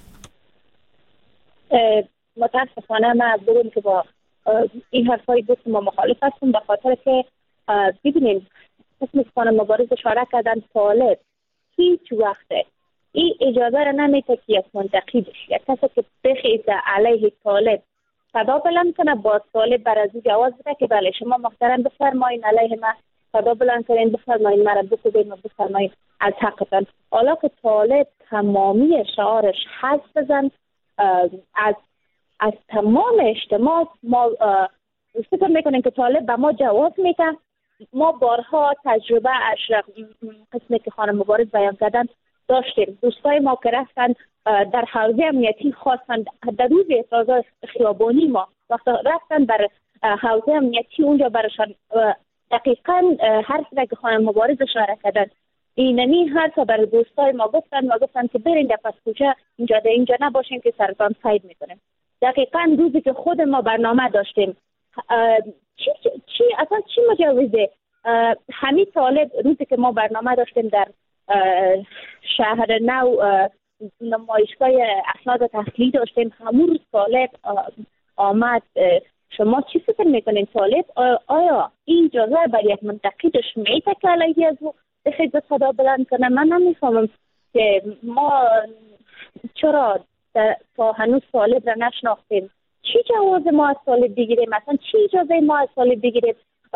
متاسفانه من بگم که با این حرفای گفت ما مخالف هستم، به خاطر که ببینیم اسم خانم مبارز اشاره کردن طالب هیچ وقته این اجازه را نمیده که یک منتقدش یک کسی که بخیزه علیه طالب صدا بلند کنه با طالب بر از او جواز بده که بله شما محترم بفرمایین علیه من صدا بلند کنین، بفرمایین مرا بکوبین و بفرمایین از حقتان. حالا که طالب تمامی شعارش حذف بزن از از تمام اجتماع، ما فکر میکنیم که طالب به ما جواز میده. ما بارها تجربه اشرف قسمی که خانم مبارز بیان کردن داشتیم. دوستای ما که رفتن در حوزه امنیتی خواستن در روز اعتراضات خیابانی ما وقتی رفتن بر حوزه امنیتی اونجا برشان دقیقاً حرف را که خانم مبارز اشاره کردن اینمی حرف بر دوستای ما گفتن و گفتن که برین در پس کوچه اینجا در اینجا نباشین که سرطان سید میکنیم. دقیقاً روزی که خود ما برنامه داشتیم چی چی اصلا چی مجوزه همین طالب روزی که ما برنامه داشتیم در شهر نو نمایشگاه اسناد تحلیلی داشتیم، همون روز طالب آمد. شما چی فکر میکنین طالب آیا این اجازه بر یک منتقدش میده که علیه از او بخید به صدا بلند کنه؟ من نمیفهمم که ما چرا تا هنوز طالب را نشناختیم. چی جواز ما از طالب بگیریم؟ مثلا چی اجازه ما از طالب بگیریم؟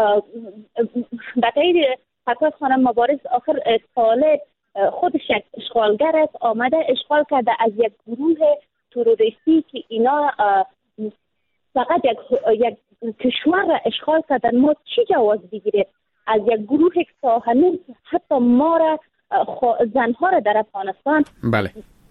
بقیه حتی خانم مبارز آخر طالب خودش یک اشغالگر است، آمده اشغال کرده از یک گروه تروریستی که اینا فقط یک, یک کشور را اشغال کردن. ما چی جواز بگیریم از یک گروه که هنوز حتی ما را زنها را در افغانستان بله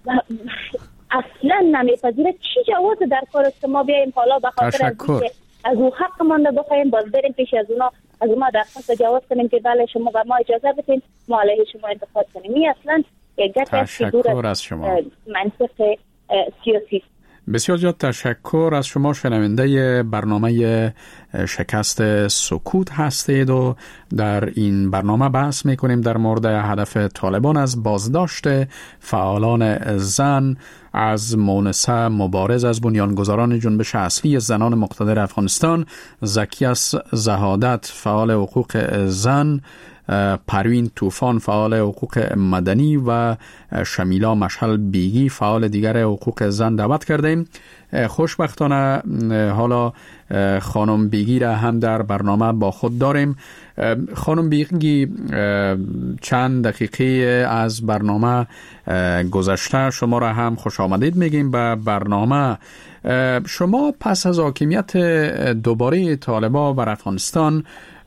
اصلا نمیپذیره؟ چی جواز در کار است که ما بیاییم حالا به خاطر از از او حق مانده بخوایم باز بریم پیش از اونا از ما درخواست جواز کنیم که بله شما به ما اجازه بدین ما علیه شما انتقاد کنیم؟ این اصلا یک تشکر از شما. منطق سیاسی. بسیار زیاد تشکر از شما. شنونده برنامه شکست سکوت هستید و در این برنامه بحث میکنیم در مورد هدف طالبان از بازداشت فعالان زن، از مونسه مبارز از بنیانگذاران جنبش اصلی زنان مقتدر افغانستان، زکیه زهادت فعال حقوق زن، پروین طوفان فعال حقوق مدنی و شمیلا مشعل بیگی فعال دیگر حقوق زن دعوت کردیم. خوشبختانه حالا خانم بیگی را هم در برنامه با خود داریم. خانم بیگی چند دقیقه از برنامه گذشته شما را هم خوش آمدید میگیم به برنامه. شما پس از حاکمیت دوباره طالبان بر افغانستان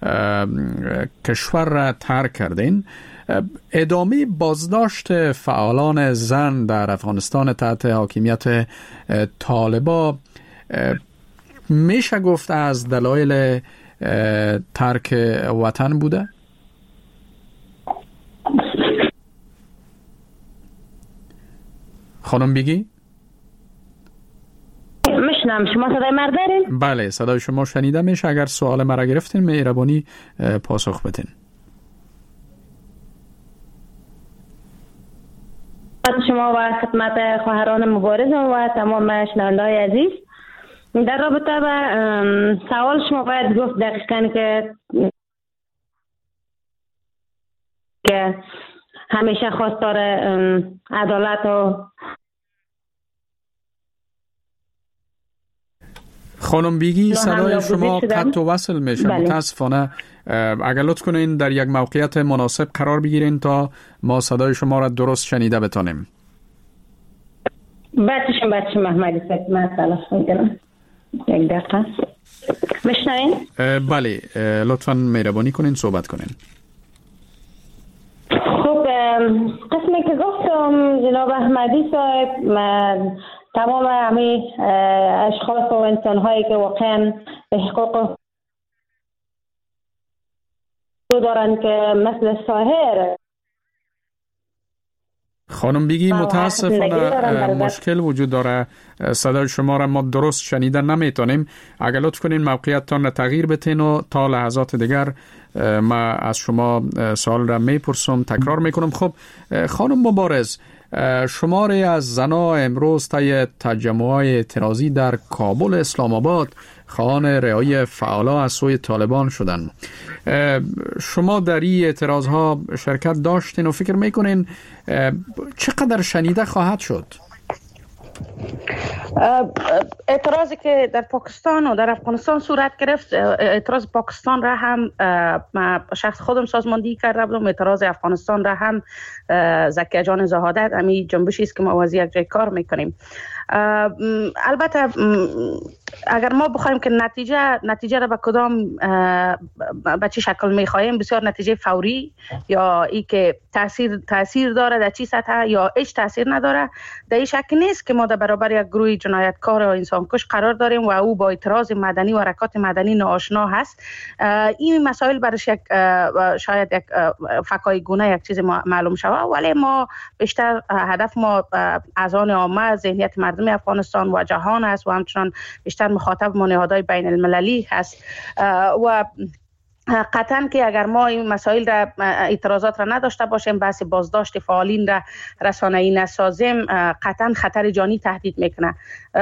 کشور را ترک کردین، ادامه بازداشت فعالان زن در افغانستان تحت حاکمیت طالبان میشه گفت از دلایل ترک وطن بوده؟ خانم بیگی؟ میشنم. شما صدای مرا دارین؟ بله صدای شما شنیده میشه. اگر سوال مرا گرفتین مهربانی پاسخ بدین. شما و خدمت خواهران مبارزم و تمام شنونده‌های عزیز. در رابطه با سوال شما باید گفت دقیقاً که که همیشه خواستار عدالت و خانم بیگی صدای شما قطع و وصل میشه. بله. متاسفانه اگر لطف کنین در یک موقعیت مناسب قرار بگیرین تا ما صدای شما را درست شنیده بتانیم. بچشم بچشم محمدی سید من صلاح میکنم یک دقیقه بشنوین. بله لطفا مهربانی کنین صحبت کنین. خب قسمی که گفتم جناب احمدی صاحب من تمام همه اشخاص و انسان هایی که واقعا به حقوق دارن که مثل ساهر خانم بیگی متاسفانه مشکل وجود داره، صدای شما را ما درست شنیده نمیتونیم. اگر لطف کنین موقعیتتان را تغییر بتین و تا لحظات دیگر ما از شما سوال را میپرسم تکرار میکنم. خب خانم مبارز، شماری از زنها امروز طی تجمع‌های اعتراضی در کابل اسلام آباد خواهان رهایی فعالا از سوی طالبان شدند. شما در این اعتراضها شرکت داشتین و فکر میکنین چقدر شنیده خواهد شد؟ اعتراضی که در پاکستان و در افغانستان صورت گرفت، اعتراض پاکستان را هم شخص خودم سازماندهی کرده بودم، اعتراض افغانستان را هم زکیه جان زهادت، همین جنبشی است که ما واضح یک جای کار میکنیم. البته اگر ما بخوایم که نتیجه نتیجه را به کدام به چه شکل میخوایم، بسیار نتیجه فوری یا ای که تاثیر تاثیر داره در چی سطح یا هیچ تاثیر نداره، در این شک نیست که ما در برابر یک گروه جنایتکار و انسانکش قرار داریم و او با اعتراض مدنی و حرکات مدنی ناآشنا هست. این مسائل برش یک شاید یک فکای گونه یک چیز معلوم شود، ولی ما بیشتر هدف ما از آن عامه، ذهنیت مردم افغانستان و جهان است و همچنان بیشتر مخاطب ما نهادهای بین المللی هست و قطعا که اگر ما این مسائل را اعتراضات را نداشته باشیم، بحث بازداشت فعالین را رسانه‌ای نسازیم، قطعا خطر جانی تهدید میکنه.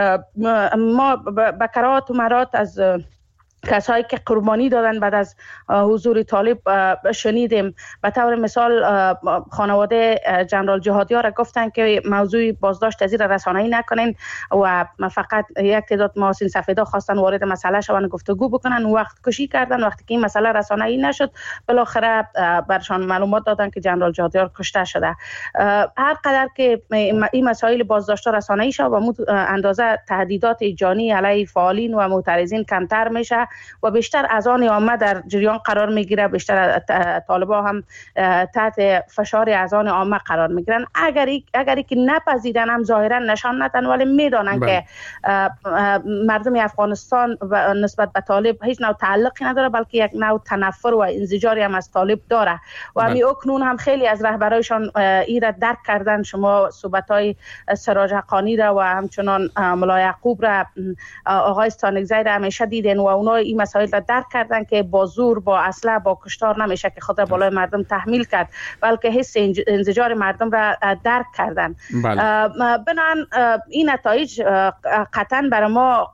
ما به کرات و مرات از کسایی که قربانی دادن بعد از حضور طالب شنیدیم. به طور مثال خانواده جنرال جهادیار را گفتن که موضوع بازداشت از این رسانه‌ای نکنین و فقط یک تعداد محاسن سفیدا خواستن وارد مسئله شوند گفتگو بکنن، وقت کشی کردن. وقتی که این مسئله رسانه‌ای نشد، بالاخره برشان معلومات دادن که جنرال جهادیار کشته شده. هر قدر که این مسائل بازداشت رسانه‌ای شد و اندازه تهدیدات جانی علیه فعالین و معترضین کمتر میشه و بیشتر از آن عامه در جریان قرار میگیره، بیشتر طالبا هم تحت فشار از آن عامه قرار میگیرن. اگر اگری که نپذیرن هم ظاهرا نشان ندن، ولی میدانن بله. که مردم افغانستان و نسبت به طالب هیچ نوع تعلقی نداره، بلکه یک نوع تنفر و انزجاری هم از طالب داره و همین اکنون هم خیلی از رهبرایشان این را درک کردن. شما صحبت‌های سراج حقانی را و همچنان ملا یعقوب را، آقای استانکزی را همیشه دیدن و اونا این مسائل را درک کردن که با زور، با اسلحه، با کشتار نمیشه که خود را بالای مردم تحمیل کرد، بلکه حس انزجار مردم را درک کردن. بنابراین این نتایج قطعا برای ما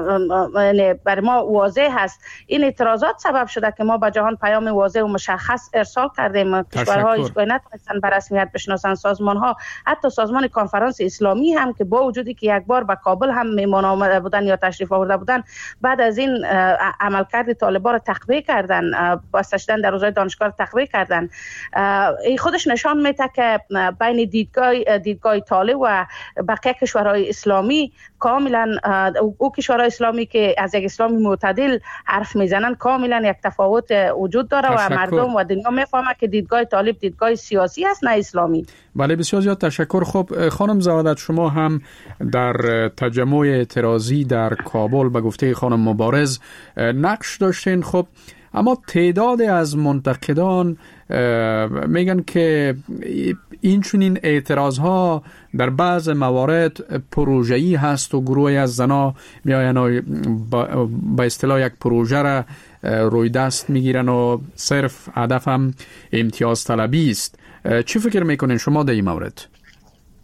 برای ما واضح هست. این اعتراضات سبب شده که ما به جهان پیام واضح و مشخص ارسال کردیم. کشورها هیچ گونه نتونستن به رسمیت بشناسن، سازمان‌ها، حتی سازمان کنفرانس اسلامی هم که با وجودی که یک بار به کابل هم میهمان آمده بودن یا تشریف آورده بودن، بعد از این عملکرد طالبان را تخلیه کردن، بسته شدن در روزهای دانشگاه تخلیه کردن. این خودش نشان میده که بین دیدگاه دیدگاه طالب و بقیه کشورهای اسلامی کاملا، او کشورهای اسلامی که از یک اسلام معتدل حرف میزنن، کاملا یک تفاوت وجود داره تشکر. و مردم و دنیا میفهمه که دیدگاه طالب دیدگاه سیاسی است نه اسلامی. بله بسیار زیاد تشکر. خب خانم زهادت، شما هم در تجمع اعتراضی در کابل به گفته خانم مبارز نقش داشتین. خب اما تعداد از منتقدان میگن که این چنین اعتراض ها در بعض موارد پروژه‌ای هست و گروهی از زنا میآیند و با اصطلاح یک پروژه را روی دست میگیرن و صرف هدف هم امتیاز طلبی است. چی فکر میکنین شما در این مورد؟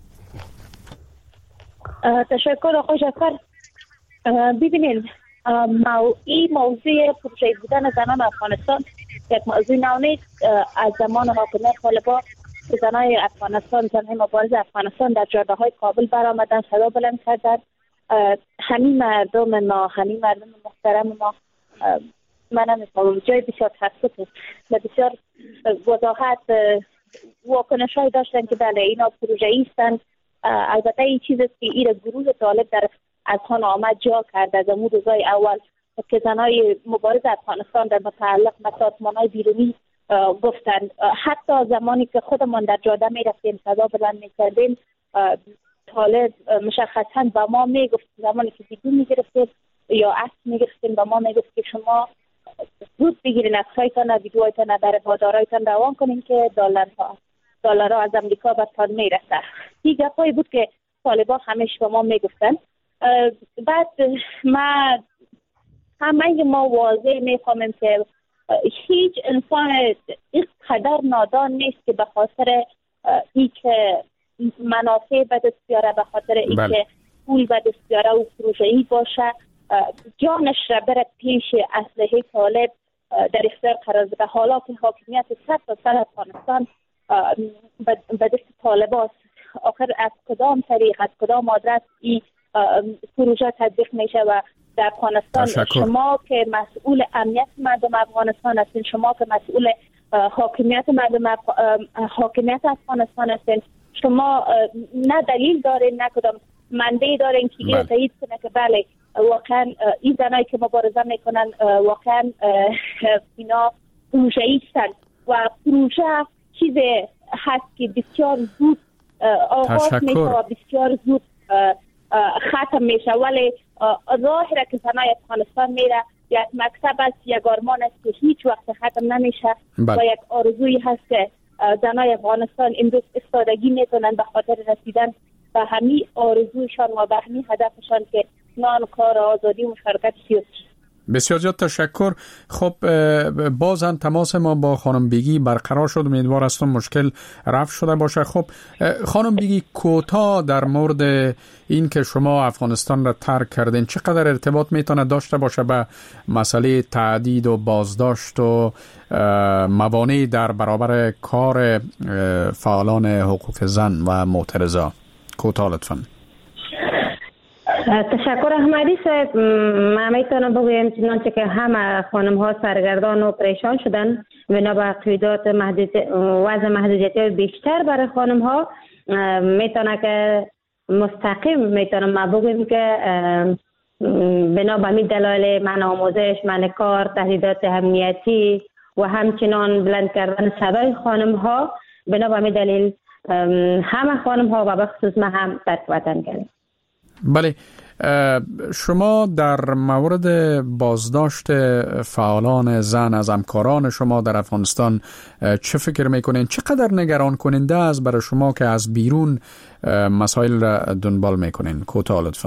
تشکر آقای جعفر. ببینید مو... این موضوع پروژه بودن زنان افغانستان یک موضوع نو نیست. از زمان حاکمیت طالبان که زنای افغانستان، زنای مبارز افغانستان در جاده های کابل برآمدن، صدا بلند کردن. همین مردم ما، همین مردم محترم ما، من نمی‌فهمم، جای بسیار تاسف است و بسیار وضاحت واکنش های داشتن که بله اینا پروژه ایستن. البته این چیز است که این گروه طالب در از خان آمد جا کرد از امود روزای اول که زنای مبارز افغانستان در متعلق به سازمان‌های بیرونی گفتند. حتی زمانی که خودمان در جاده می رفتیم صدا بلند می کردیم، طالب مشخصاً با ما می گفت، زمانی که ویدیو می گرفتیم یا عکس می گرفتیم با ما می گفت که شما زود بگیرین عکسایتان و ویدیوهایتان در بازارهایتان روان کنین که دلارها دلارها از امریکا برتان می رسه. این گپایی بود که طالبان همیشه با ما می گفتن. بعد ما همه ما واضح می فهمیم که هیچ انسان اینقدر نادان نیست که به خاطر ای که منافع به دست بیاره، به خاطر ای که پول به دست بیاره و پروژه‌ای باشه، جانش را بره پیش اسلحه طالب در اختیار قرار بده. حالا که حاکمیت صد تا صد افغانستان به دست طالب است، آخر از کدام طریق، از کدام آدرس این پروژه تطبیق میشه و در افغانستان تشکر. شما که مسئول امنیت مردم افغانستان هستین، شما که مسئول حاکمیت مردم اف... حاکمیت افغانستان هستین، شما نه دلیل دارین نه کدام منبع دارین که این تایید کنه که بله واقعا این زنایی که مبارزه میکنن واقعا اینا پروژه ایستن و پروژه چیز هست که بسیار زود آغاز میشه و بسیار زود ختم میشه. ولی ظاهره که زنای افغانستان میره یک مکتب است، یک آرمان است که هیچ وقت ختم نمیشه و یک آرزویی هست که زنای افغانستان امروز استادگی میکنن به خاطر رسیدن به همین آرزویشان و به همین هدفشان که نان، کار، آزادی و مشارکت سیاسی. بسیار زیاد تشکر. خب بازم تماس ما با خانم بیگی برقرار شد، امیدوار هستم مشکل رفع شده باشه. خب خانم بیگی کوتاه در مورد این که شما افغانستان را ترک کردین چقدر ارتباط میتونه داشته باشه به مسئله تعدید و بازداشت و موانع در برابر کار فعالان حقوق زن و معترضا؟ کوتاه لطفاً. تشکر احمدی صاحب. من میتونم بگویم چنانچه که همه خانم ها سرگردان و پریشان شدن بنا به قیودات محدودیت وضع محدودیت بیشتر برای خانم ها، میتونه که مستقیم میتونم ما بگویم که بنا به همین دلایل من آموزش، من کار، تهدیدات امنیتی و همچنان بلند کردن صدای خانم ها، بنا به همین دلیل همه خانم ها و به خصوص من هم ترک وطن کردیم. بله، شما در مورد بازداشت فعالان زن از همکاران شما در افغانستان چه فکر میکنین؟ چقدر نگران کننده است برای شما که از بیرون مسائل را دنبال میکنین؟ کوتاه لطفاً.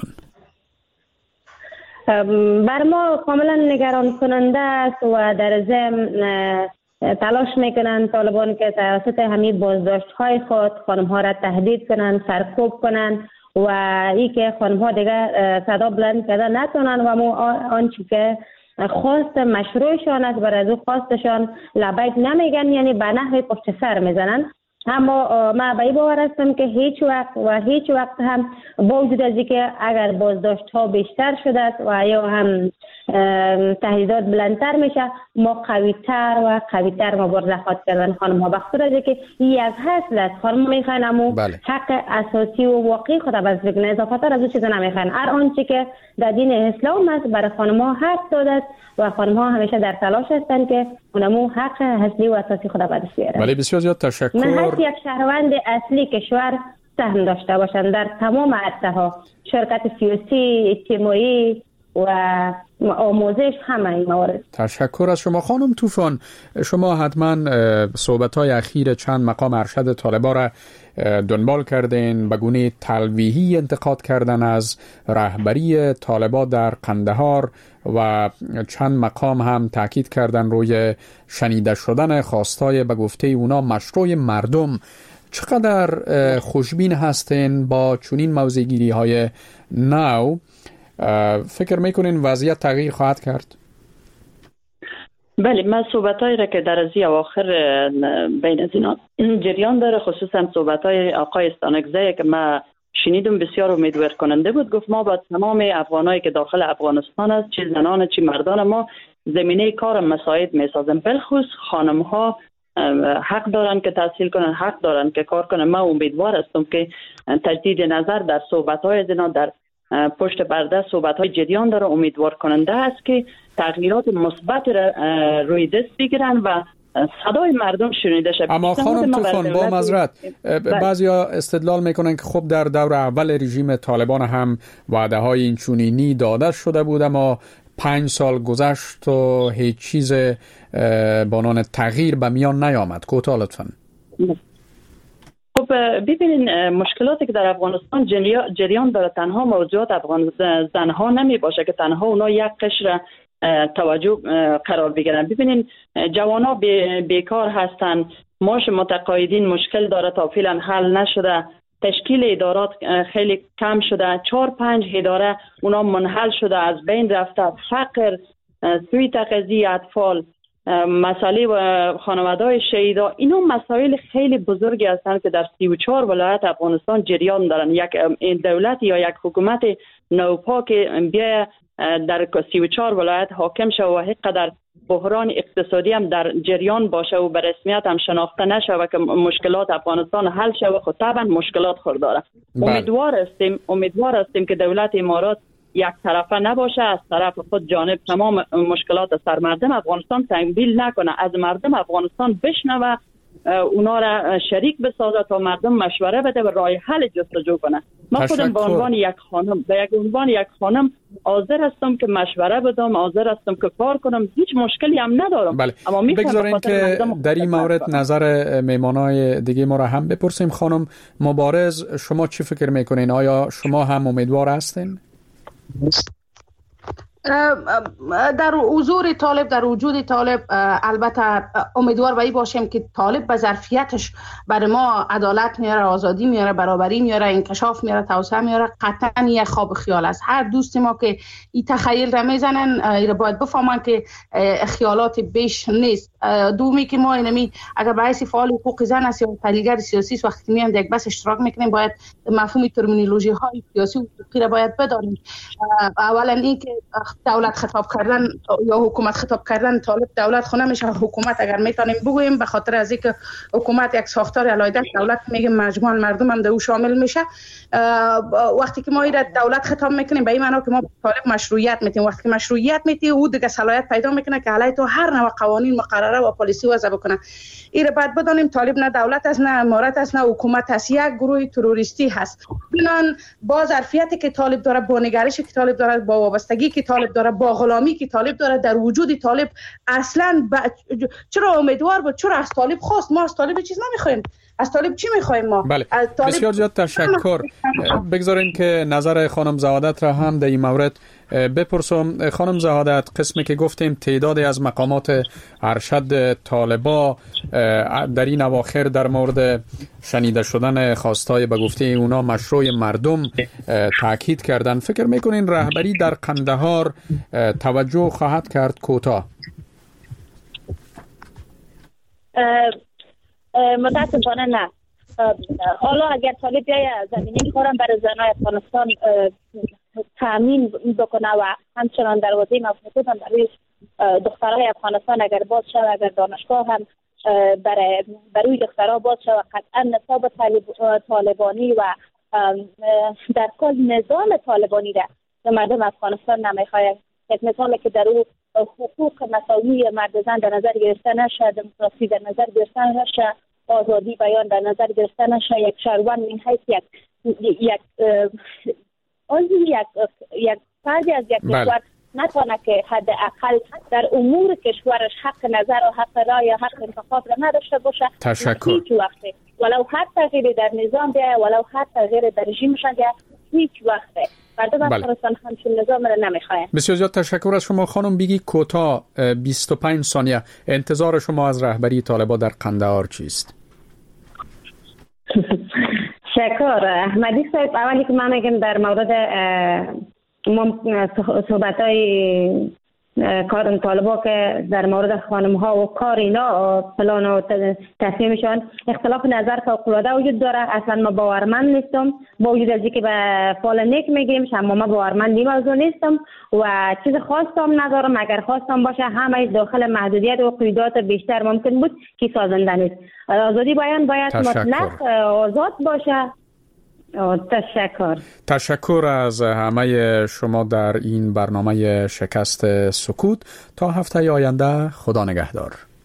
بر ما کاملا نگران کننده است و در ضمن تلاش میکنن طالبان که توسط همین بازداشت های خود خانم ها را تهدید کنن، سرکوب کنن و ای که خانم ها دیگه صدا بلند کرده نتونن و مو آنچه که خواست مشروعشان است برای از او خواستشان لبیک نمیگن، یعنی به نحوی پشت سر میزنن. اما ما به این باور هستم که هیچ وقت و هیچ وقت هم با وجود از اینکه اگر بازداشت ها بیشتر شده است و یا هم تهدیدات بلندتر میشه، ما قویتر و قویتر مبارزه خواهد کردن خانم ها، بخاطر از اینکه این یک حاصل است. خانم میخواین امو بله. حق اساسی و واقعی خود باز بکنه، اضافه تر از اون چیزا نمیخواین. هر آنچه که در دین اسلام است برای خانم ها حق داده است و خانم ها همیشه در تلاش هستند که اونمو حق اصلی و اساسی خود باز بیارن. بله، بسیار زیاد تشکر. من هست یک شهروند اصلی کشور سهم داشته باشند در تمام عرصه ها، شرکت سیاسی، اجتماعی و آموزش، همه این موارد. تشکر از شما خانم طوفان. شما حتما صحبت‌های اخیر چند مقام ارشد طالبان را دنبال کردین، به گونه تلویحی انتقاد کردن از رهبری طالبان در قندهار و چند مقام هم تاکید کردن روی شنیده شدن خواستای به گفته اونا مشروع مردم. چقدر خوشبین هستین با چنین موضع‌گیری های نو؟ فکر میکنین وضعیت تغییر خواهد کرد؟ بله، من صحبتایی را که در از اواخر بین از اینا جریان داره، خصوصا صحبتای آقای استانکزی که من شنیدم بسیار امیدوار کننده بود. گفت ما با تمام افغانایی که داخل افغانستان است، چه زنان چه مردان، ما زمینه کار مساعد میسازیم. بالخصوص خانم ها حق دارن که تحصیل کنن، حق دارن که کار کنن. من امیدوار هستم که تجدید نظر در صحبت‌های از اینا در پشت پرده صحبت‌های جریان داره، امیدوار کننده است که تغییرات مثبت را روی دست بگیرن و صدای مردم شنیده شد. اما خانم طوفان، با معذرت بعضیا استدلال میکنن که خب در دور اول رژیم طالبان هم وعده های این چنینی داده شده بود، اما پنج سال گذشت و هیچ چیز بانان تغییر به میان نیامد. کوتاه لطفاً. خب ببینین، مشکلاتی که در افغانستان جریان داره تنها موضوعات افغان زنها نمی باشه که تنها اونا یک قشر توجه قرار بگیرن. ببینین، جوانا بیکار هستن، معاش متقاعدین مشکل داره، تا فعلا حل نشده، تشکیل ادارات خیلی کم شده، چهار پنج اداره اونا منحل شده، از بین رفته، فقر، سوی تغذیه اطفال، مسئله خانواده‌های شهیدا، اینا مسائل خیلی بزرگی هستند که در سی و چهار ولایت افغانستان جریان دارن. یک دولت یا یک حکومت نوپا که بیا در سی و چهار ولایت حاکم شود و هیچ قدر بحران اقتصادی هم در جریان باشه و به رسمیت هم شناخته نشه و که مشکلات افغانستان حل شود، خود طبعا مشکلات خورداره. امیدوار هستیم امیدوار هستیم که دولت امارات یک طرفه نباشه، از طرف خود جانب تمام مشکلات سر مردم افغانستان تحمیل نکنه، از مردم افغانستان بشنوه، اونا را شریک بسازه تا مردم مشوره بده و راه حل جستجو کنه. من خودم به عنوان یک خانم به یک عنوان یک خانم حاضر هستم که مشوره بدم، حاضر هستم که کار کنم، هیچ مشکلی هم ندارم. بله. اما بگذارین که در این مورد نظر میمانای دیگه ما را هم بپرسیم. خانم مبارز، شما چی فکر میکنین؟ آیا شما هم امیدوار هستین؟ در حضور طالب، در وجود طالب، البته امیدوار به این باشیم که طالب به ظرفیتش برای ما عدالت میاره، آزادی میاره، برابری میاره، انکشاف میاره، توسعه میاره. قطعا یک خواب خیال است. هر دوست ما که این تخیل را میزنن اینا باید بفهمن که خیالات بیش نیست. دومی که ما اینمی اگر به حیث فعال حقوق زن است یا تحلیلگر سیاسی وقتی میایم در یک بحث اشتراک میکنیم، باید مفهوم ترمینولوژی های سیاسی و حقوقی را باید بدانیم. اولا این که دولت خطاب کردن یا حکومت خطاب کردن، طالب دولت خو نمیشه، حکومت اگر میتونیم بگوییم، به خاطر از اینکه حکومت یک ساختار علایده، دولت میگه مجموعاً مردم هم در او شامل میشه. وقتی که ما این دولت خطاب میکنیم به این معنی که ما طالب مشروعیت میتیم، وقتی که مشروعیت میتی او دیگه صلاحیت پیدا میکنه که علیه تو هر نوع قوانین مقرره و پالیسی وضع بکنه. این رو بعد بدانیم طالب نه دولت است، نه امارت است، نه حکومت است، یک گروه تروریستی هست. بنان با ظرفیتی که طالب داره، با نگرشی که طالب داره، با وابستگی که طالب داره، با غلامی که طالب داره، در وجود طالب اصلا ب... چرا امیدوار بود؟ چرا از طالب خواست؟ ما از طالب چیز نمیخوایم. از طالب چی میخوایم ما؟ بله. طالب... بسیار زیاد تشکر. بگذارین که نظر خانم زهادت را هم در این مورد بپرسم. خانم زهادت، قسمی که گفتیم تعدادی از مقامات ارشد طالبا در این اواخر در مورد شنیده شدن خواستای به گفته اونا مشروع مردم تاکید کردن، فکر میکنین رهبری در قندهار توجه خواهد کرد؟ کوتاه. متاسفانه نه. حالا اگر طالب بیای زمینه کارم برای زنای افغانستان تامین بکنه و همچنان دروازه مفتوح هم برای دخترای افغانستان اگر باز شود، اگر دانشگاه هم برای برای دخترها باز شود، قطعا نصاب طالبانی و در کل نظام طالبانی را مردم افغانستان نمیخواهد. یک مثال که در او حقوق مساوی مرد زن در نظر گرفته نشه، دموکراسی در نظر گرفته نشه، آزادی بیان در نظر گرفته نشه، یک شهروند من حیث یک یک عضو یک یک فردی از یک کشور نتونه که حداقل در امور کشورش حق نظر و حق رای یا حق انتخاب را نداشته باشه. تشکر. هیچ وقته ولو هر تغییری در نظام بیاید، ولو هر تغییری در رژیمشان بیاید، هیچ وقته مردم افغانستان همچون نظام را نمیخواهند. بسیار زیاد تشکر از شما. خانم بگی کوتاه، بیست و پنج ثانیه، انتظار شما از رهبری طالبان در قندهار چیست؟ شکر احمدی صاحب، اولی که من میگم در مورد صحبت های کار طالبا که در مورد خانم ها و کار اینا پلان و تصمیمشان اختلاف نظر فوق‌العاده وجود داره. اصلا ما باورمند نیستم با وجود از اینکه به فال نیک میگیم، اما ما باورمند این موضوع نیستم و چیز خاصم ندارم. اگر خواستم باشه همه داخل محدودیت و قیودات بیشتر ممکن بود که سازنده نیست. آزادی بیان باید مطلق آزاد باشه. تشکر تشکر از همه شما در این برنامه شکست سکوت. تا هفته آینده، خدا نگهدار.